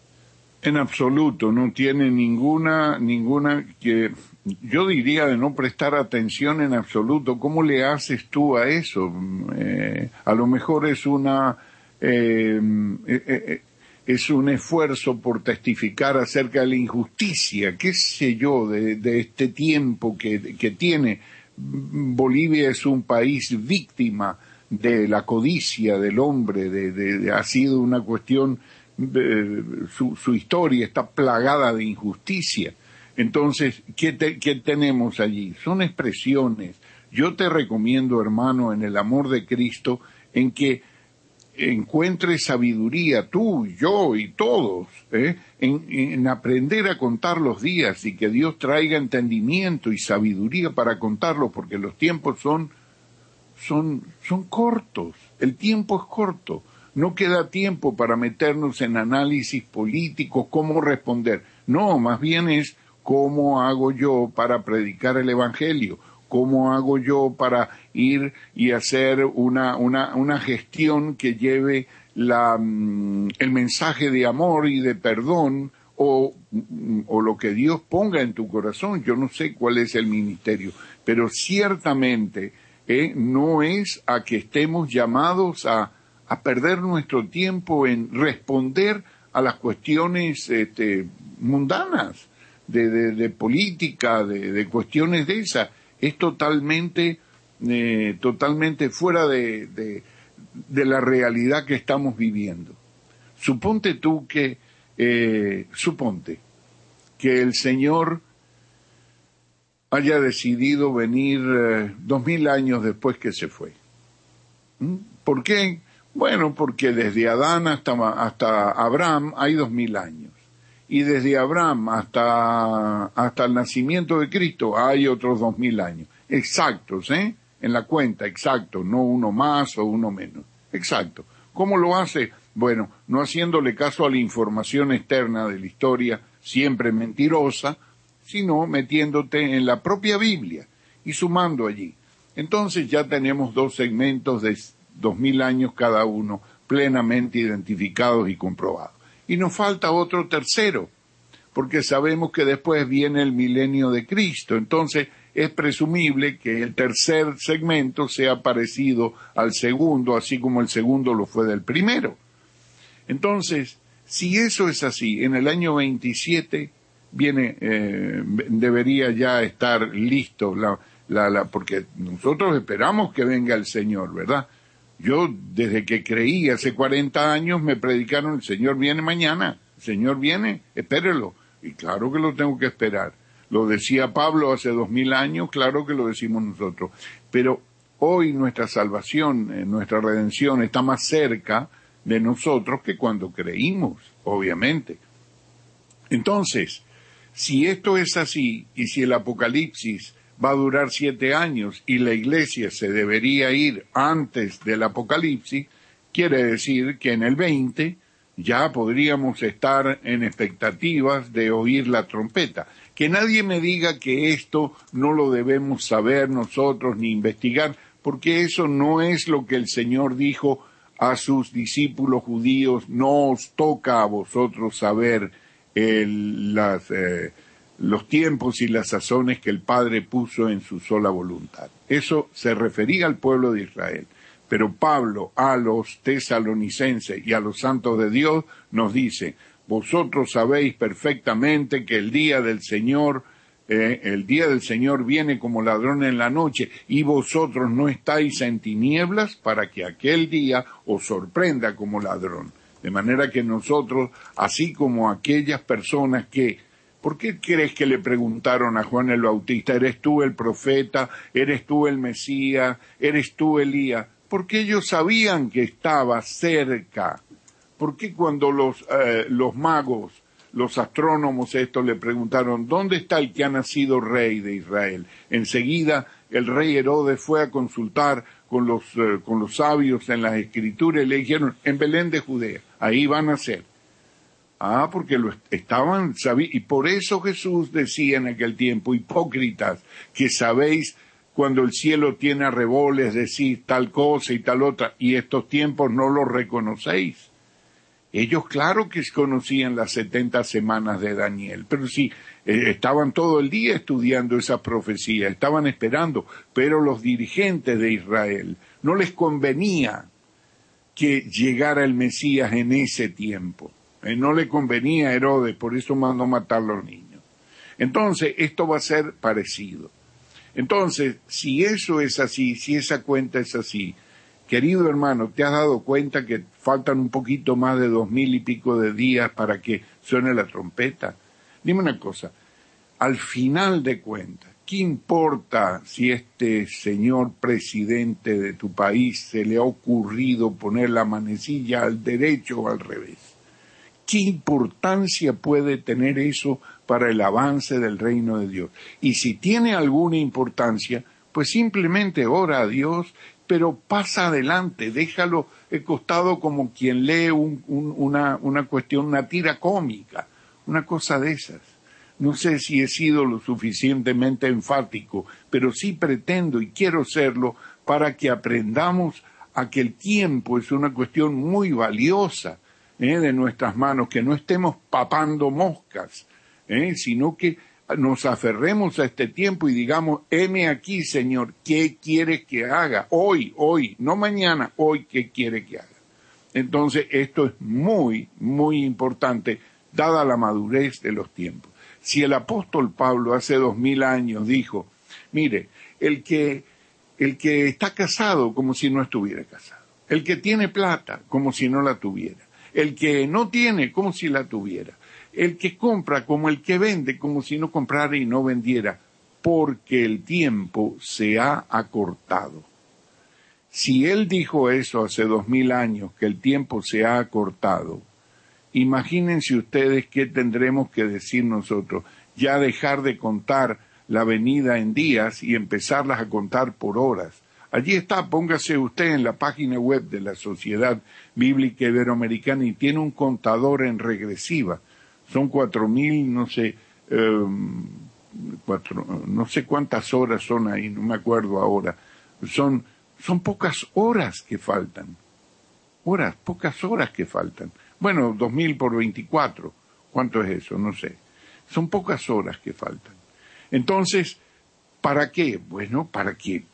En absoluto, no tiene ninguna, ninguna, que yo diría de no prestar atención en absoluto. ¿Cómo le haces tú a eso? Eh, a lo mejor es una, eh, eh, eh, es un esfuerzo por testificar acerca de la injusticia, qué sé yo, de, de este tiempo que, que tiene. Bolivia es un país víctima de la codicia del hombre, de, de, de ha sido una cuestión, de, su, su historia está plagada de injusticia. Entonces, ¿qué, te, ¿qué tenemos allí? Son expresiones. Yo te recomiendo, hermano, en el amor de Cristo, en que encuentres sabiduría, tú, yo y todos, ¿eh? en, en aprender a contar los días y que Dios traiga entendimiento y sabiduría para contarlos, porque los tiempos son, son, son cortos, el tiempo es corto, no queda tiempo para meternos en análisis políticos, cómo responder, no, más bien es cómo hago yo para predicar el Evangelio, ¿cómo hago yo para ir y hacer una, una, una gestión que lleve la, el mensaje de amor y de perdón o, o lo que Dios ponga en tu corazón? Yo no sé cuál es el ministerio, pero ciertamente eh, no es a que estemos llamados a, a perder nuestro tiempo en responder a las cuestiones este, mundanas, de, de, de política, de, de cuestiones de esas. Es totalmente, eh, totalmente fuera de, de, de la realidad que estamos viviendo. Suponte tú que, eh, suponte que el Señor haya decidido venir eh, dos mil años después que se fue. ¿Mm? ¿Por qué? Bueno, porque desde Adán hasta, hasta Abraham hay dos mil años. Y desde Abraham hasta, hasta el nacimiento de Cristo hay otros dos mil años. Exactos, ¿eh? En la cuenta, exacto, no uno más o uno menos. Exacto. ¿Cómo lo hace? Bueno, no haciéndole caso a la información externa de la historia, siempre mentirosa, sino metiéndote en la propia Biblia y sumando allí. Entonces ya tenemos dos segmentos de dos mil años cada uno, plenamente identificados y comprobados. Y nos falta otro tercero, porque sabemos que después viene el milenio de Cristo. Entonces es presumible que el tercer segmento sea parecido al segundo, así como el segundo lo fue del primero. Entonces, si eso es así, en el año veintisiete viene, eh, debería ya estar listo, la, la, la, porque nosotros esperamos que venga el Señor, ¿verdad? Yo, desde que creí hace cuarenta años, me predicaron, el Señor viene mañana, el Señor viene, espérelo. Y claro que lo tengo que esperar. Lo decía Pablo hace dos mil años, claro que lo decimos nosotros. Pero hoy nuestra salvación, nuestra redención está más cerca de nosotros que cuando creímos, obviamente. Entonces, si esto es así, y si el Apocalipsis va a durar siete años y la iglesia se debería ir antes del Apocalipsis, quiere decir que en el veinte ya podríamos estar en expectativas de oír la trompeta. Que nadie me diga que esto no lo debemos saber nosotros ni investigar, porque eso no es lo que el Señor dijo a sus discípulos judíos: no os toca a vosotros saber el, las, eh, los tiempos y las sazones que el Padre puso en su sola voluntad. Eso se refería al pueblo de Israel. Pero Pablo a los tesalonicenses y a los santos de Dios nos dice: vosotros sabéis perfectamente que el día del Señor, eh, el día del Señor viene como ladrón en la noche, y vosotros no estáis en tinieblas para que aquel día os sorprenda como ladrón. De manera que nosotros, así como aquellas personas que, ¿por qué crees que le preguntaron a Juan el Bautista: ¿eres tú el profeta? ¿Eres tú el Mesías? ¿Eres tú Elías? Porque ellos sabían que estaba cerca. ¿Por qué cuando los, eh, los magos, los astrónomos estos le preguntaron: ¿dónde está el que ha nacido rey de Israel? Enseguida el rey Herodes fue a consultar con los, eh, con los sabios en las escrituras y le dijeron: en Belén de Judea, ahí van a ser. Ah, porque lo estaban, sabí, y por eso Jesús decía en aquel tiempo: hipócritas, que sabéis cuando el cielo tiene arreboles, decís tal cosa y tal otra, y estos tiempos no los reconocéis. Ellos claro que conocían las setenta semanas de Daniel, pero sí, eh, estaban todo el día estudiando esa profecía, estaban esperando, pero los dirigentes de Israel no les convenía que llegara el Mesías en ese tiempo. Eh, no le convenía a Herodes, por eso mandó matar a los niños. Entonces, esto va a ser parecido. Entonces, si eso es así, si esa cuenta es así, querido hermano, ¿te has dado cuenta que faltan un poquito más de dos mil y pico de días para que suene la trompeta? Dime una cosa, al final de cuentas, ¿qué importa si este señor presidente de tu país se le ha ocurrido poner la manecilla al derecho o al revés? ¿Qué importancia puede tener eso para el avance del reino de Dios? Y si tiene alguna importancia, pues simplemente ora a Dios, pero pasa adelante, déjalo costado como quien lee un, un, una, una cuestión, una tira cómica, una cosa de esas. No sé si he sido lo suficientemente enfático, pero sí pretendo y quiero serlo para que aprendamos a que el tiempo es una cuestión muy valiosa, ¿eh? de nuestras manos, que no estemos papando moscas, ¿eh? sino que nos aferremos a este tiempo y digamos: heme aquí, Señor, ¿qué quieres que haga? Hoy, hoy, no mañana, hoy, ¿qué quiere que haga? Entonces, esto es muy, muy importante, dada la madurez de los tiempos. Si el apóstol Pablo hace dos mil años dijo: mire, el que, el que está casado como si no estuviera casado, el que tiene plata como si no la tuviera, el que no tiene como si la tuviera, el que compra como el que vende, como si no comprara y no vendiera, porque el tiempo se ha acortado. Si él dijo eso hace dos mil años, que el tiempo se ha acortado, imagínense ustedes qué tendremos que decir nosotros: ya dejar de contar la venida en días y empezarlas a contar por horas. Allí está, póngase usted en la página web de la Sociedad Bíblica Iberoamericana y tiene un contador en regresiva. Son cuatro mil, no sé, eh, cuatro, no sé cuántas horas son ahí, no me acuerdo ahora. Son, son pocas horas que faltan. Horas, pocas horas que faltan. Bueno, dos mil por veinticuatro, ¿cuánto es eso? No sé. Son pocas horas que faltan. Entonces, ¿para qué? Bueno, para que,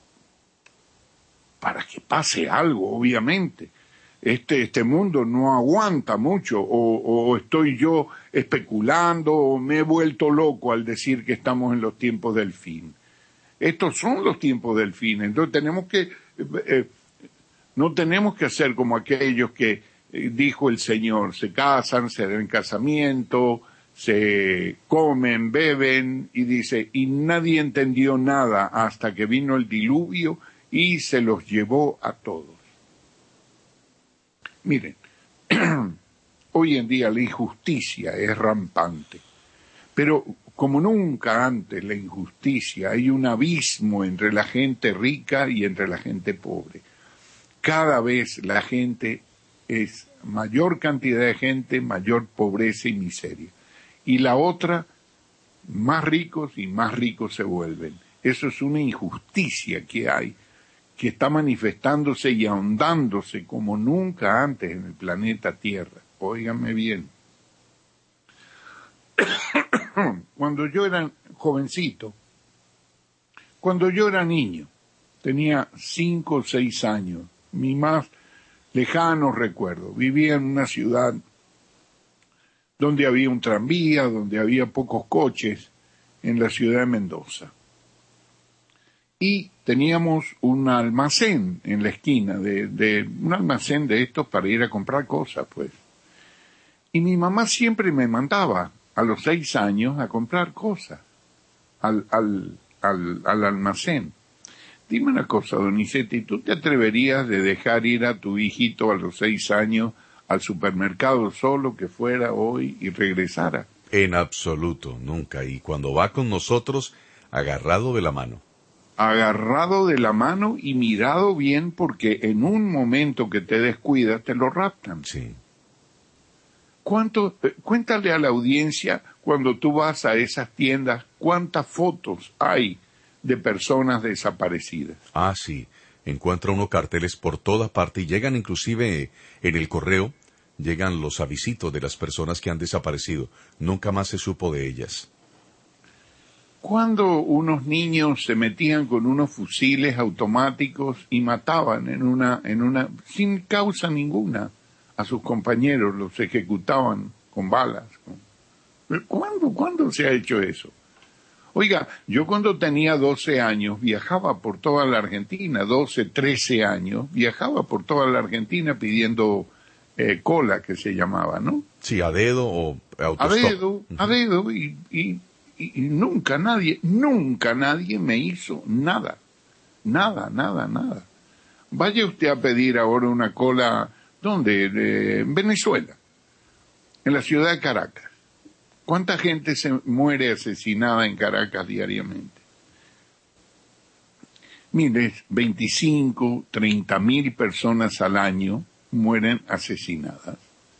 para que pase algo, obviamente. Este, este mundo no aguanta mucho, o, o estoy yo especulando, o me he vuelto loco al decir que estamos en los tiempos del fin. Estos son los tiempos del fin, entonces tenemos que, eh, no tenemos que hacer como aquellos que eh, dijo el Señor: se casan, se dan casamiento, se comen, beben, y dice: y nadie entendió nada hasta que vino el diluvio y se los llevó a todos. Miren, hoy en día la injusticia es rampante, pero como nunca antes la injusticia, hay un abismo entre la gente rica y entre la gente pobre. Cada vez la gente es mayor cantidad de gente, mayor pobreza y miseria. Y la otra, más ricos y más ricos se vuelven. Eso es una injusticia que hay, que está manifestándose y ahondándose como nunca antes en el planeta Tierra. Óigame bien. Cuando yo era jovencito, cuando yo era niño, tenía cinco o seis años, mi más lejano recuerdo, vivía en una ciudad donde había un tranvía, donde había pocos coches, en la ciudad de Mendoza. Y teníamos un almacén en la esquina, de, de un almacén de estos para ir a comprar cosas, pues. Y mi mamá siempre me mandaba a los seis años a comprar cosas al, al, al, al almacén. Dime una cosa, Donizetti, ¿tú te atreverías de dejar ir a tu hijito a los seis años al supermercado solo que fuera hoy y regresara? En absoluto, nunca. Y cuando va con nosotros, agarrado de la mano. Agarrado de la mano y mirado bien, porque en un momento que te descuidas te lo raptan. Sí. ¿Cuánto, eh, cuéntale a la audiencia, cuando tú vas a esas tiendas, cuántas fotos hay de personas desaparecidas? Ah, sí. Encuentra uno carteles por toda parte y llegan inclusive en el correo, llegan los avisitos de las personas que han desaparecido. Nunca más se supo de ellas. Cuando unos niños se metían con unos fusiles automáticos y mataban en una, en una, sin causa ninguna, a sus compañeros, los ejecutaban con balas. ¿Cuándo, cuándo se ha hecho eso? Oiga, yo cuando tenía doce años viajaba por toda la Argentina, doce, trece años, viajaba por toda la Argentina pidiendo eh, cola, que se llamaba, ¿no? Sí, a dedo o autostop. A dedo, a dedo, y, y, y, y nunca nadie, nunca nadie me hizo nada, nada, nada, nada. Vaya usted a pedir ahora una cola, ¿dónde? De, en Venezuela, en la ciudad de Caracas. ¿Cuánta gente se muere asesinada en Caracas diariamente? Mire, veinticinco, treinta mil personas al año mueren asesinadas.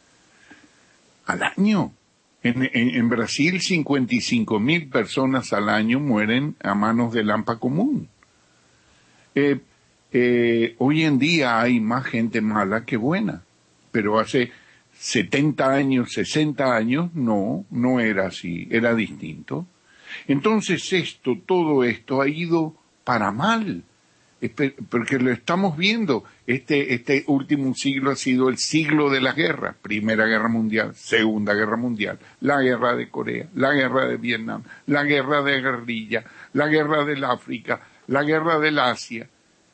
¿Al año? En, en, en Brasil, cincuenta y cinco mil personas al año mueren a manos del hampa común. Eh, eh, hoy en día hay más gente mala que buena, pero hace setenta años, sesenta años, no, no era así, era distinto. Entonces esto, todo esto ha ido para mal, porque lo estamos viendo. Este, este último siglo ha sido el siglo de las guerras, Primera Guerra Mundial, Segunda Guerra Mundial, la guerra de Corea, la guerra de Vietnam, la guerra de guerrilla, la guerra del África, la guerra del Asia.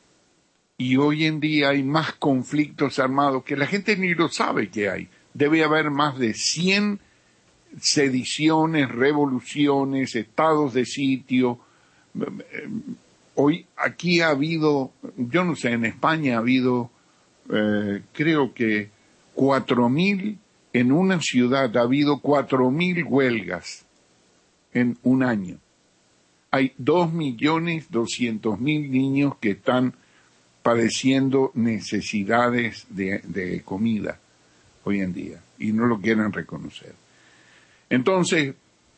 Y hoy en día hay más conflictos armados que la gente ni lo sabe que hay. Debe haber más de cien sediciones, revoluciones, estados de sitio. Hoy aquí ha habido, yo no sé, en España ha habido, eh, creo que cuatro mil, en una ciudad ha habido cuatro mil huelgas en un año. Hay dos millones doscientos mil niños que están padeciendo necesidades de, de comida hoy en día, y no lo quieren reconocer. Entonces,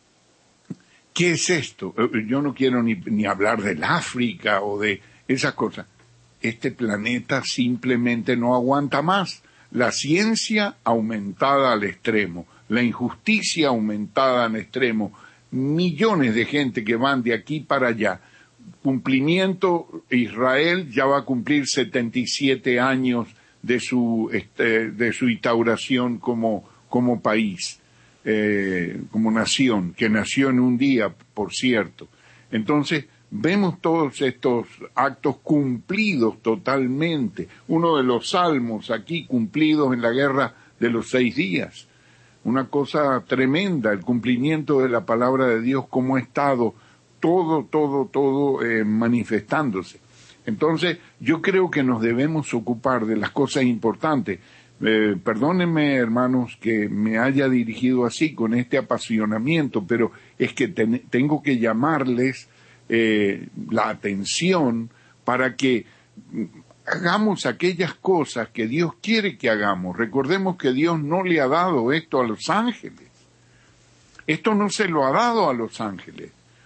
¿qué es esto? Yo no quiero ni, ni hablar del África o de esas cosas. Este planeta simplemente no aguanta más. La ciencia aumentada al extremo, la injusticia aumentada al extremo, millones de gente que van de aquí para allá. Cumplimiento, Israel ya va a cumplir setenta y siete años de su este, de su instauración como como país, eh, como nación, que nació en un día, por cierto. Entonces vemos todos estos actos cumplidos totalmente. Uno de los salmos aquí cumplidos en la guerra de los seis días, una cosa tremenda, el cumplimiento de la palabra de Dios, como ha estado todo, todo, todo eh, manifestándose. Entonces, yo creo que nos debemos ocupar de las cosas importantes. Eh, perdónenme, hermanos, que me haya dirigido así, con este apasionamiento, pero es que ten, tengo que llamarles eh, la atención para que hagamos aquellas cosas que Dios quiere que hagamos. Recordemos que Dios no le ha dado esto a los ángeles. Esto no se lo ha dado a los ángeles.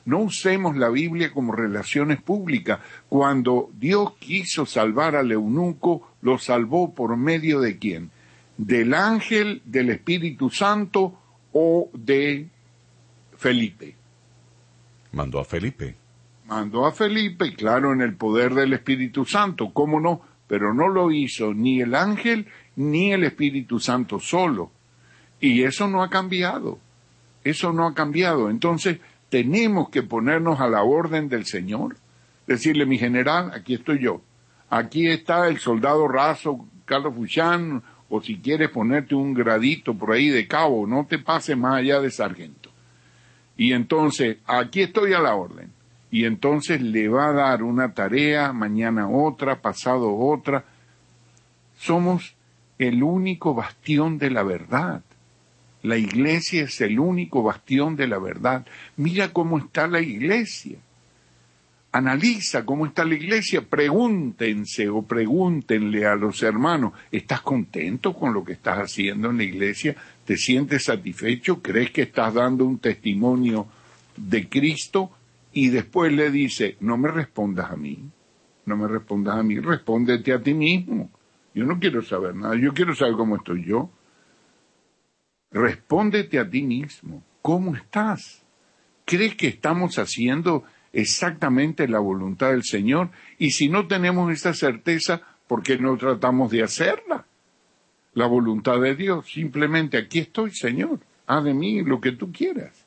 No usemos la Biblia como relaciones públicas. Cuando Dios quiso salvar al eunuco, lo salvó por medio de ¿quién? ¿Del ángel, del Espíritu Santo o de Felipe? Mandó a Felipe. Mandó a Felipe, claro, en el poder del Espíritu Santo, ¿cómo no? Pero no lo hizo ni el ángel ni el Espíritu Santo solo. Y eso no ha cambiado. Eso no ha cambiado. Entonces, tenemos que ponernos a la orden del Señor. Decirle, mi general, aquí estoy yo. Aquí está el soldado raso, Carlos Fuchán, o si quieres ponerte un gradito por ahí de cabo, no te pases más allá de sargento. Y entonces, aquí estoy a la orden. Y entonces le va a dar una tarea, mañana otra, pasado otra. Somos el único bastión de la verdad. La iglesia es el único bastión de la verdad. Mira cómo está la iglesia. Analiza cómo está la iglesia. Pregúntense o pregúntenle a los hermanos, ¿estás contento con lo que estás haciendo en la iglesia? ¿Te sientes satisfecho? ¿Crees que estás dando un testimonio de Cristo? Y después le dice, no me respondas a mí, no me respondas a mí, respóndete a ti mismo. Yo no quiero saber nada, yo quiero saber cómo estoy yo. Respóndete a ti mismo, ¿cómo estás? ¿Crees que estamos haciendo exactamente la voluntad del Señor? Y si no tenemos esa certeza, ¿por qué no tratamos de hacerla? La voluntad de Dios, simplemente aquí estoy, Señor, haz de mí lo que tú quieras.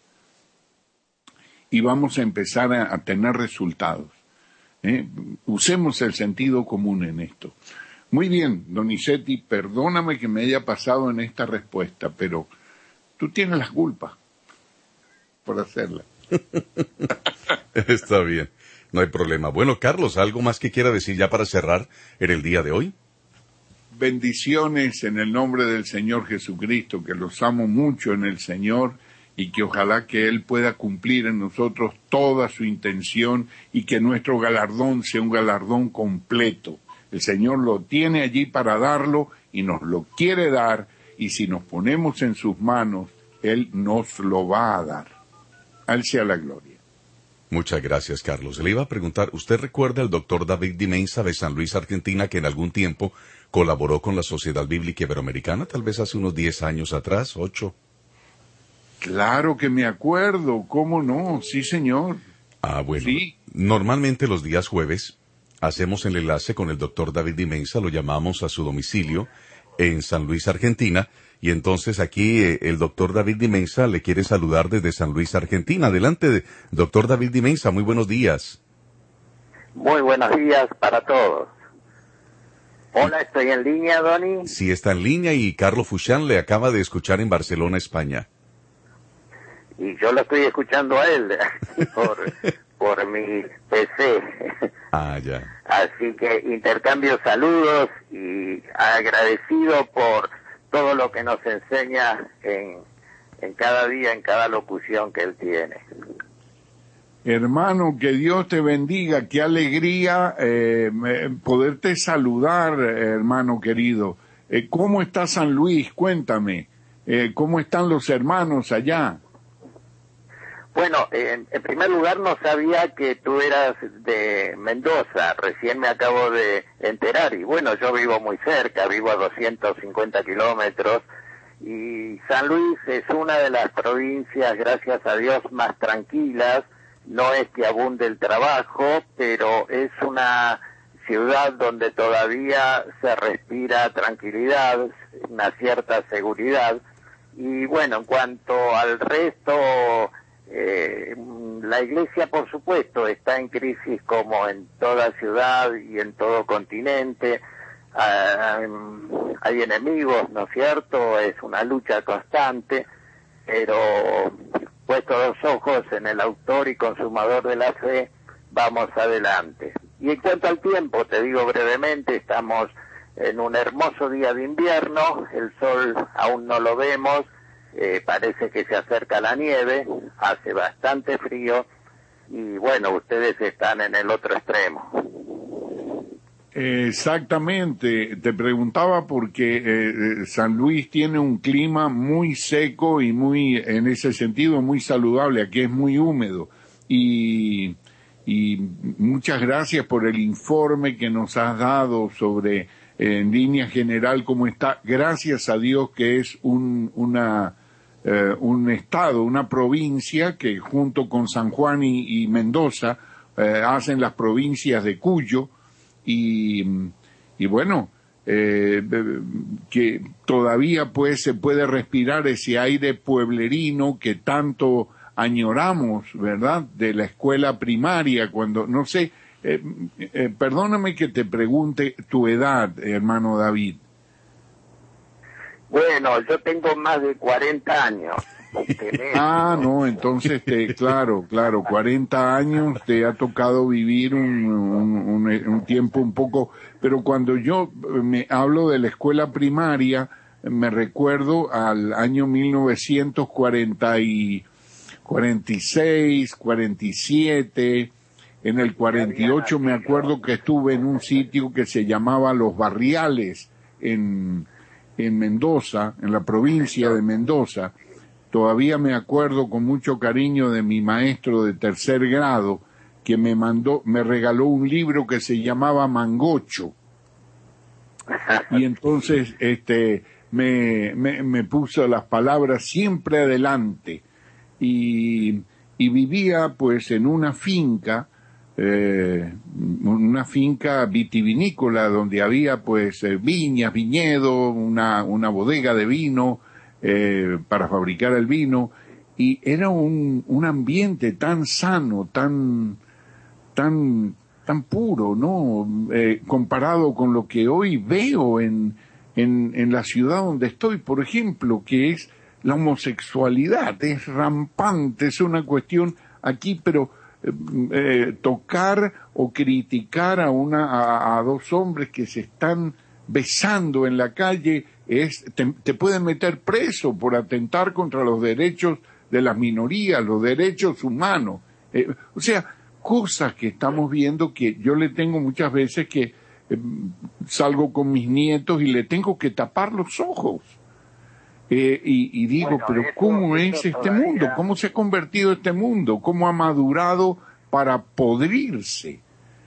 Y vamos a empezar a, a tener resultados. ¿eh? Usemos el sentido común en esto. Muy bien, Donizetti, perdóname que me haya pasado en esta respuesta, pero tú tienes las culpas por hacerla. Está bien, no hay problema. Bueno, Carlos, ¿algo más que quiera decir ya para cerrar en el día de hoy? Bendiciones en el nombre del Señor Jesucristo, que los amo mucho en el Señor, y que ojalá que Él pueda cumplir en nosotros toda su intención y que nuestro galardón sea un galardón completo. El Señor lo tiene allí para darlo y nos lo quiere dar, y si nos ponemos en sus manos, Él nos lo va a dar. A Él sea la gloria. Muchas gracias, Carlos. Le iba a preguntar, ¿usted recuerda al doctor David Dimensa de San Luis, Argentina, que en algún tiempo colaboró con la Sociedad Bíblica Iberoamericana, tal vez hace unos diez años atrás, ocho? Claro que me acuerdo, ¿cómo no? Sí, señor. Ah, bueno. Sí. Normalmente los días jueves hacemos el enlace con el doctor David Dimensa, lo llamamos a su domicilio en San Luis, Argentina, y entonces aquí eh, el doctor David Dimensa le quiere saludar desde San Luis, Argentina. Adelante, doctor David Dimensa, muy buenos días. Muy buenos días para todos. Hola, ¿estoy en línea, Doni? Sí, está en línea y Carlos Fuchán le acaba de escuchar en Barcelona, España. Y yo lo estoy escuchando a él por, por mi P C. Ah, ya. Así que intercambio saludos y agradecido por todo lo que nos enseña en, en cada día, en cada locución que él tiene. Hermano, que Dios te bendiga, qué alegría eh, poderte saludar, hermano querido. Eh, ¿Cómo está San Luis? Cuéntame, eh, ¿cómo están los hermanos allá? Bueno, en, en primer lugar no sabía que tú eras de Mendoza, recién me acabo de enterar, y bueno, yo vivo muy cerca, vivo a doscientos cincuenta kilómetros, y San Luis es una de las provincias, gracias a Dios, más tranquilas. No es que abunde el trabajo, pero es una ciudad donde todavía se respira tranquilidad, una cierta seguridad, y bueno, en cuanto al resto, Eh, la iglesia, por supuesto, está en crisis como en toda ciudad y en todo continente. Ah, hay enemigos, ¿no es cierto? Es una lucha constante, pero puesto los ojos en el autor y consumador de la fe, vamos adelante. Y en cuanto al tiempo, te digo brevemente, estamos en un hermoso día de invierno, el sol aún no lo vemos, Eh, parece que se acerca la nieve, hace bastante frío y bueno, ustedes están en el otro extremo. Exactamente, te preguntaba porque eh, San Luis tiene un clima muy seco y muy, en ese sentido, muy saludable, aquí es muy húmedo. y, y muchas gracias por el informe que nos has dado sobre, en línea general, cómo está. Gracias a Dios que es un, una, eh, un estado, una provincia que junto con San Juan y, y Mendoza eh, hacen las provincias de Cuyo, y, y bueno, eh, que todavía pues se puede respirar ese aire pueblerino que tanto añoramos, ¿verdad?, de la escuela primaria, cuando, no sé, eh, eh, perdóname que te pregunte tu edad, hermano David. Bueno, yo tengo más de cuarenta años. Ah, no, entonces, te, claro, claro, cuarenta años te ha tocado vivir un, un, un, un tiempo un poco, pero cuando yo me hablo de la escuela primaria, me recuerdo al año mil novecientos cuarenta y seis, cuarenta y siete, en el cuarenta y ocho me acuerdo que estuve en un sitio que se llamaba Los Barriales, en, en Mendoza, en la provincia de Mendoza. Todavía me acuerdo con mucho cariño de mi maestro de tercer grado, que me mandó, me regaló un libro que se llamaba Mangocho. Y entonces, este, me, me, me puso las palabras siempre adelante. Y, y vivía pues en una finca, eh, una finca vitivinícola donde había pues viñas, viñedo, una, una bodega de vino, eh, para fabricar el vino, y era un, un ambiente tan sano, tan, tan, tan puro, ¿no? Eh, comparado con lo que hoy veo en, en, en la ciudad donde estoy, por ejemplo, que es la homosexualidad, es rampante, es una cuestión aquí, pero eh, eh, tocar o criticar a una a, a dos hombres que se están besando en la calle es te, te pueden meter preso por atentar contra los derechos de las minorías, los derechos humanos. Eh, o sea, cosas que estamos viendo que yo le tengo muchas veces que eh, salgo con mis nietos y le tengo que tapar los ojos. Eh, y, y digo, bueno, pero eso, ¿cómo es este todavía... mundo? ¿Cómo se ha convertido este mundo? ¿Cómo ha madurado para podrirse?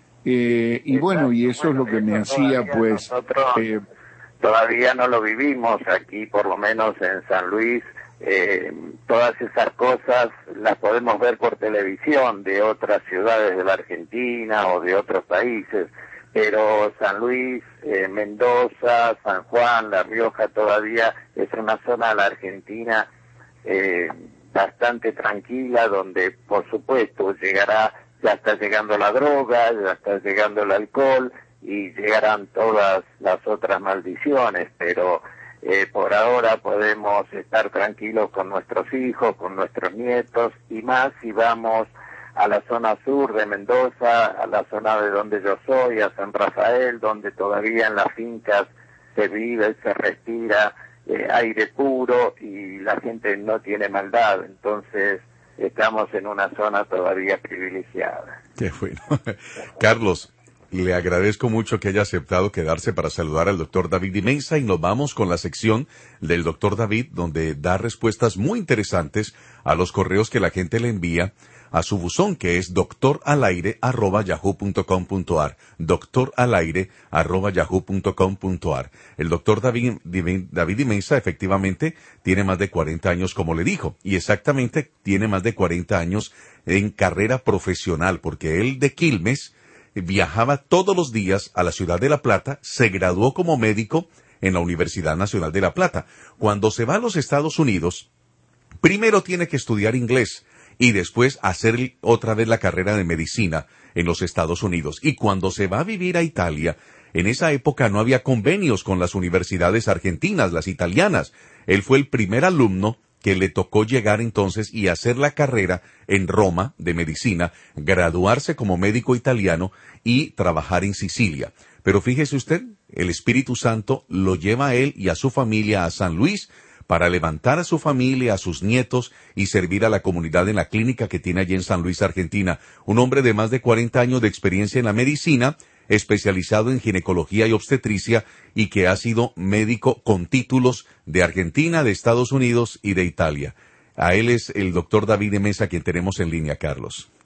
Eh, y Exacto. bueno, y eso bueno, es lo que me hacía, pues... Nosotros eh, todavía no lo vivimos aquí, por lo menos en San Luis. Eh, todas esas cosas las podemos ver por televisión de otras ciudades de la Argentina o de otros países. Pero San Luis, eh, Mendoza, San Juan, La Rioja todavía es una zona de la Argentina eh, bastante tranquila, donde por supuesto llegará, ya está llegando la droga, ya está llegando el alcohol y llegarán todas las otras maldiciones, pero eh, por ahora podemos estar tranquilos con nuestros hijos, con nuestros nietos, y más si vamos a la zona sur de Mendoza, a la zona de donde yo soy, a San Rafael, donde todavía en las fincas se vive, se respira eh, aire puro y la gente no tiene maldad. Entonces estamos en una zona todavía privilegiada. Qué bueno. Carlos, le agradezco mucho que haya aceptado quedarse para saludar al doctor David Dimeiza, y nos vamos con la sección del doctor David, donde da respuestas muy interesantes a los correos que la gente le envía a su buzón, que es doctoralaire arroba yahoo punto com punto ar, doctoralaire arroba yahoo punto com punto ar. El doctor David, David Dimeiza efectivamente tiene más de cuarenta años, como le dijo, y exactamente tiene más de cuarenta años en carrera profesional, porque él de Quilmes viajaba todos los días a la ciudad de La Plata, se graduó como médico en la Universidad Nacional de La Plata. Cuando se va a los Estados Unidos, primero tiene que estudiar inglés y después hacer otra vez la carrera de medicina en los Estados Unidos. Y cuando se va a vivir a Italia, en esa época no había convenios con las universidades argentinas, las italianas. Él fue el primer alumno que le tocó llegar entonces y hacer la carrera en Roma de medicina, graduarse como médico italiano y trabajar en Sicilia. Pero fíjese usted, el Espíritu Santo lo lleva a él y a su familia a San Luis para levantar a su familia, a sus nietos y servir a la comunidad en la clínica que tiene allí en San Luis, Argentina. Un hombre de más de cuarenta años de experiencia en la medicina, especializado en ginecología y obstetricia, y que ha sido médico con títulos de Argentina, de Estados Unidos y de Italia. A él es el doctor David Dimeiza quien tenemos en línea, Carlos.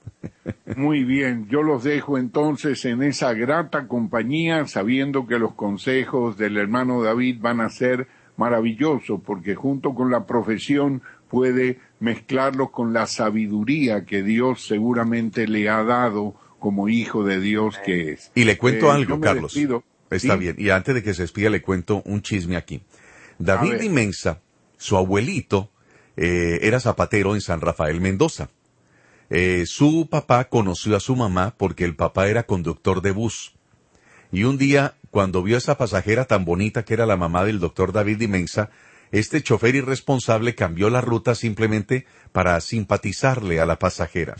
Muy bien, yo los dejo entonces en esa grata compañía, sabiendo que los consejos del hermano David van a ser maravillosos, porque junto con la profesión puede mezclarlos con la sabiduría que Dios seguramente le ha dado como hijo de Dios que es. Y le cuento Eh, algo, yo me Carlos. despido. Está ¿Sí? bien. Y antes de que se despida, le cuento un chisme aquí. David ver. Dimensa, su abuelito, eh, era zapatero en San Rafael, Mendoza. Eh, su papá conoció a su mamá porque el papá era conductor de bus. Y un día, cuando vio a esa pasajera tan bonita que era la mamá del doctor David Dimensa, este chofer irresponsable cambió la ruta simplemente para simpatizarle a la pasajera.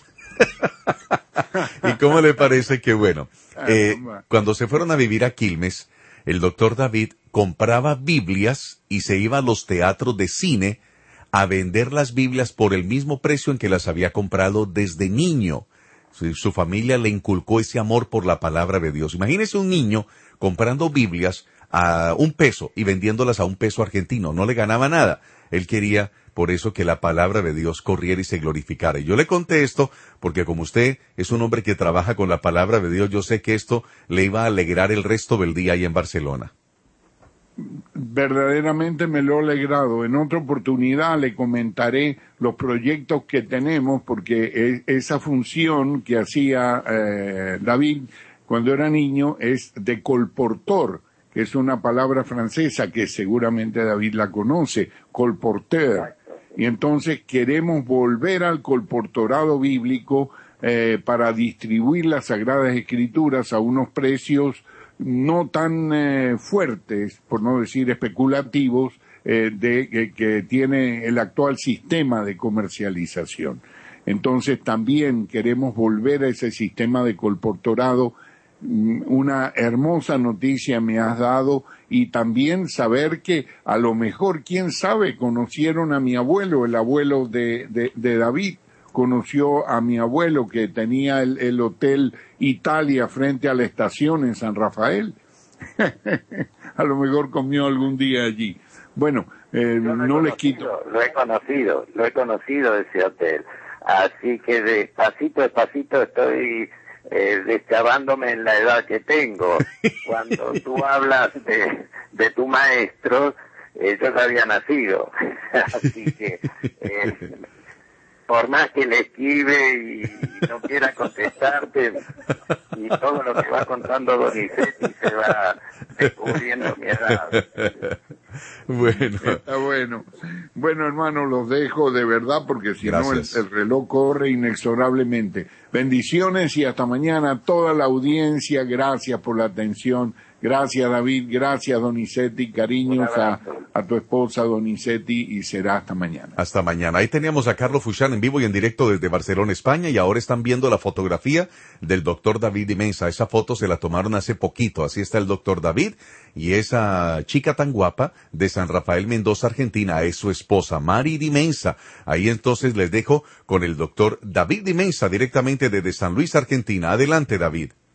¿Y cómo le parece que, bueno, eh, cuando se fueron a vivir a Quilmes, el doctor David compraba Biblias y se iba a los teatros de cine a vender las Biblias por el mismo precio en que las había comprado desde niño? Su, su familia le inculcó ese amor por la palabra de Dios. Imagínese un niño comprando Biblias a un peso y vendiéndolas a un peso argentino. No le ganaba nada. Él quería, por eso, que la palabra de Dios corriera y se glorificara. Y yo le conté esto porque como usted es un hombre que trabaja con la palabra de Dios, yo sé que esto le iba a alegrar el resto del día ahí en Barcelona. Verdaderamente me lo he alegrado. En otra oportunidad le comentaré los proyectos que tenemos, porque esa función que hacía eh, David cuando era niño es de colportor, que es una palabra francesa que seguramente David la conoce, colporteur. Y entonces queremos volver al colportorado bíblico eh, para distribuir las Sagradas Escrituras a unos precios no tan eh, fuertes, por no decir especulativos, eh, de que, que tiene el actual sistema de comercialización. Entonces también queremos volver a ese sistema de colportorado. Una hermosa noticia me has dado, y también saber que a lo mejor, quién sabe, conocieron a mi abuelo, el abuelo de, de, de David, conoció a mi abuelo que tenía el, el Hotel Italia frente a la estación en San Rafael. A lo mejor comió algún día allí. Bueno, eh, no les quito. Lo he conocido, lo he conocido ese hotel. Así que despacito, despacito estoy eh, deschavándome en la edad que tengo. Cuando tú hablas de, de tu maestro, eh, yo ya había nacido. Así que... Eh, por más que le esquive y no quiera contestarte, y todo lo que va contando Donizetti se va descubriendo mi edad. Bueno. Está bueno. Bueno, hermano, los dejo de verdad, porque si Gracias. no el, el reloj corre inexorablemente. Bendiciones y hasta mañana. Toda la audiencia, gracias por la atención. Gracias, David. Gracias, Donizetti. Cariños a, a tu esposa, Donizetti, y será hasta mañana. Hasta mañana. Ahí teníamos a Carlos Fuchán en vivo y en directo desde Barcelona, España, y ahora están viendo la fotografía del doctor David Dimensa. Esa foto se la tomaron hace poquito. Así está el doctor David, y esa chica tan guapa de San Rafael, Mendoza, Argentina, es su esposa, Mari Dimensa. Ahí entonces les dejo con el doctor David Dimensa, directamente desde San Luis, Argentina. Adelante, David.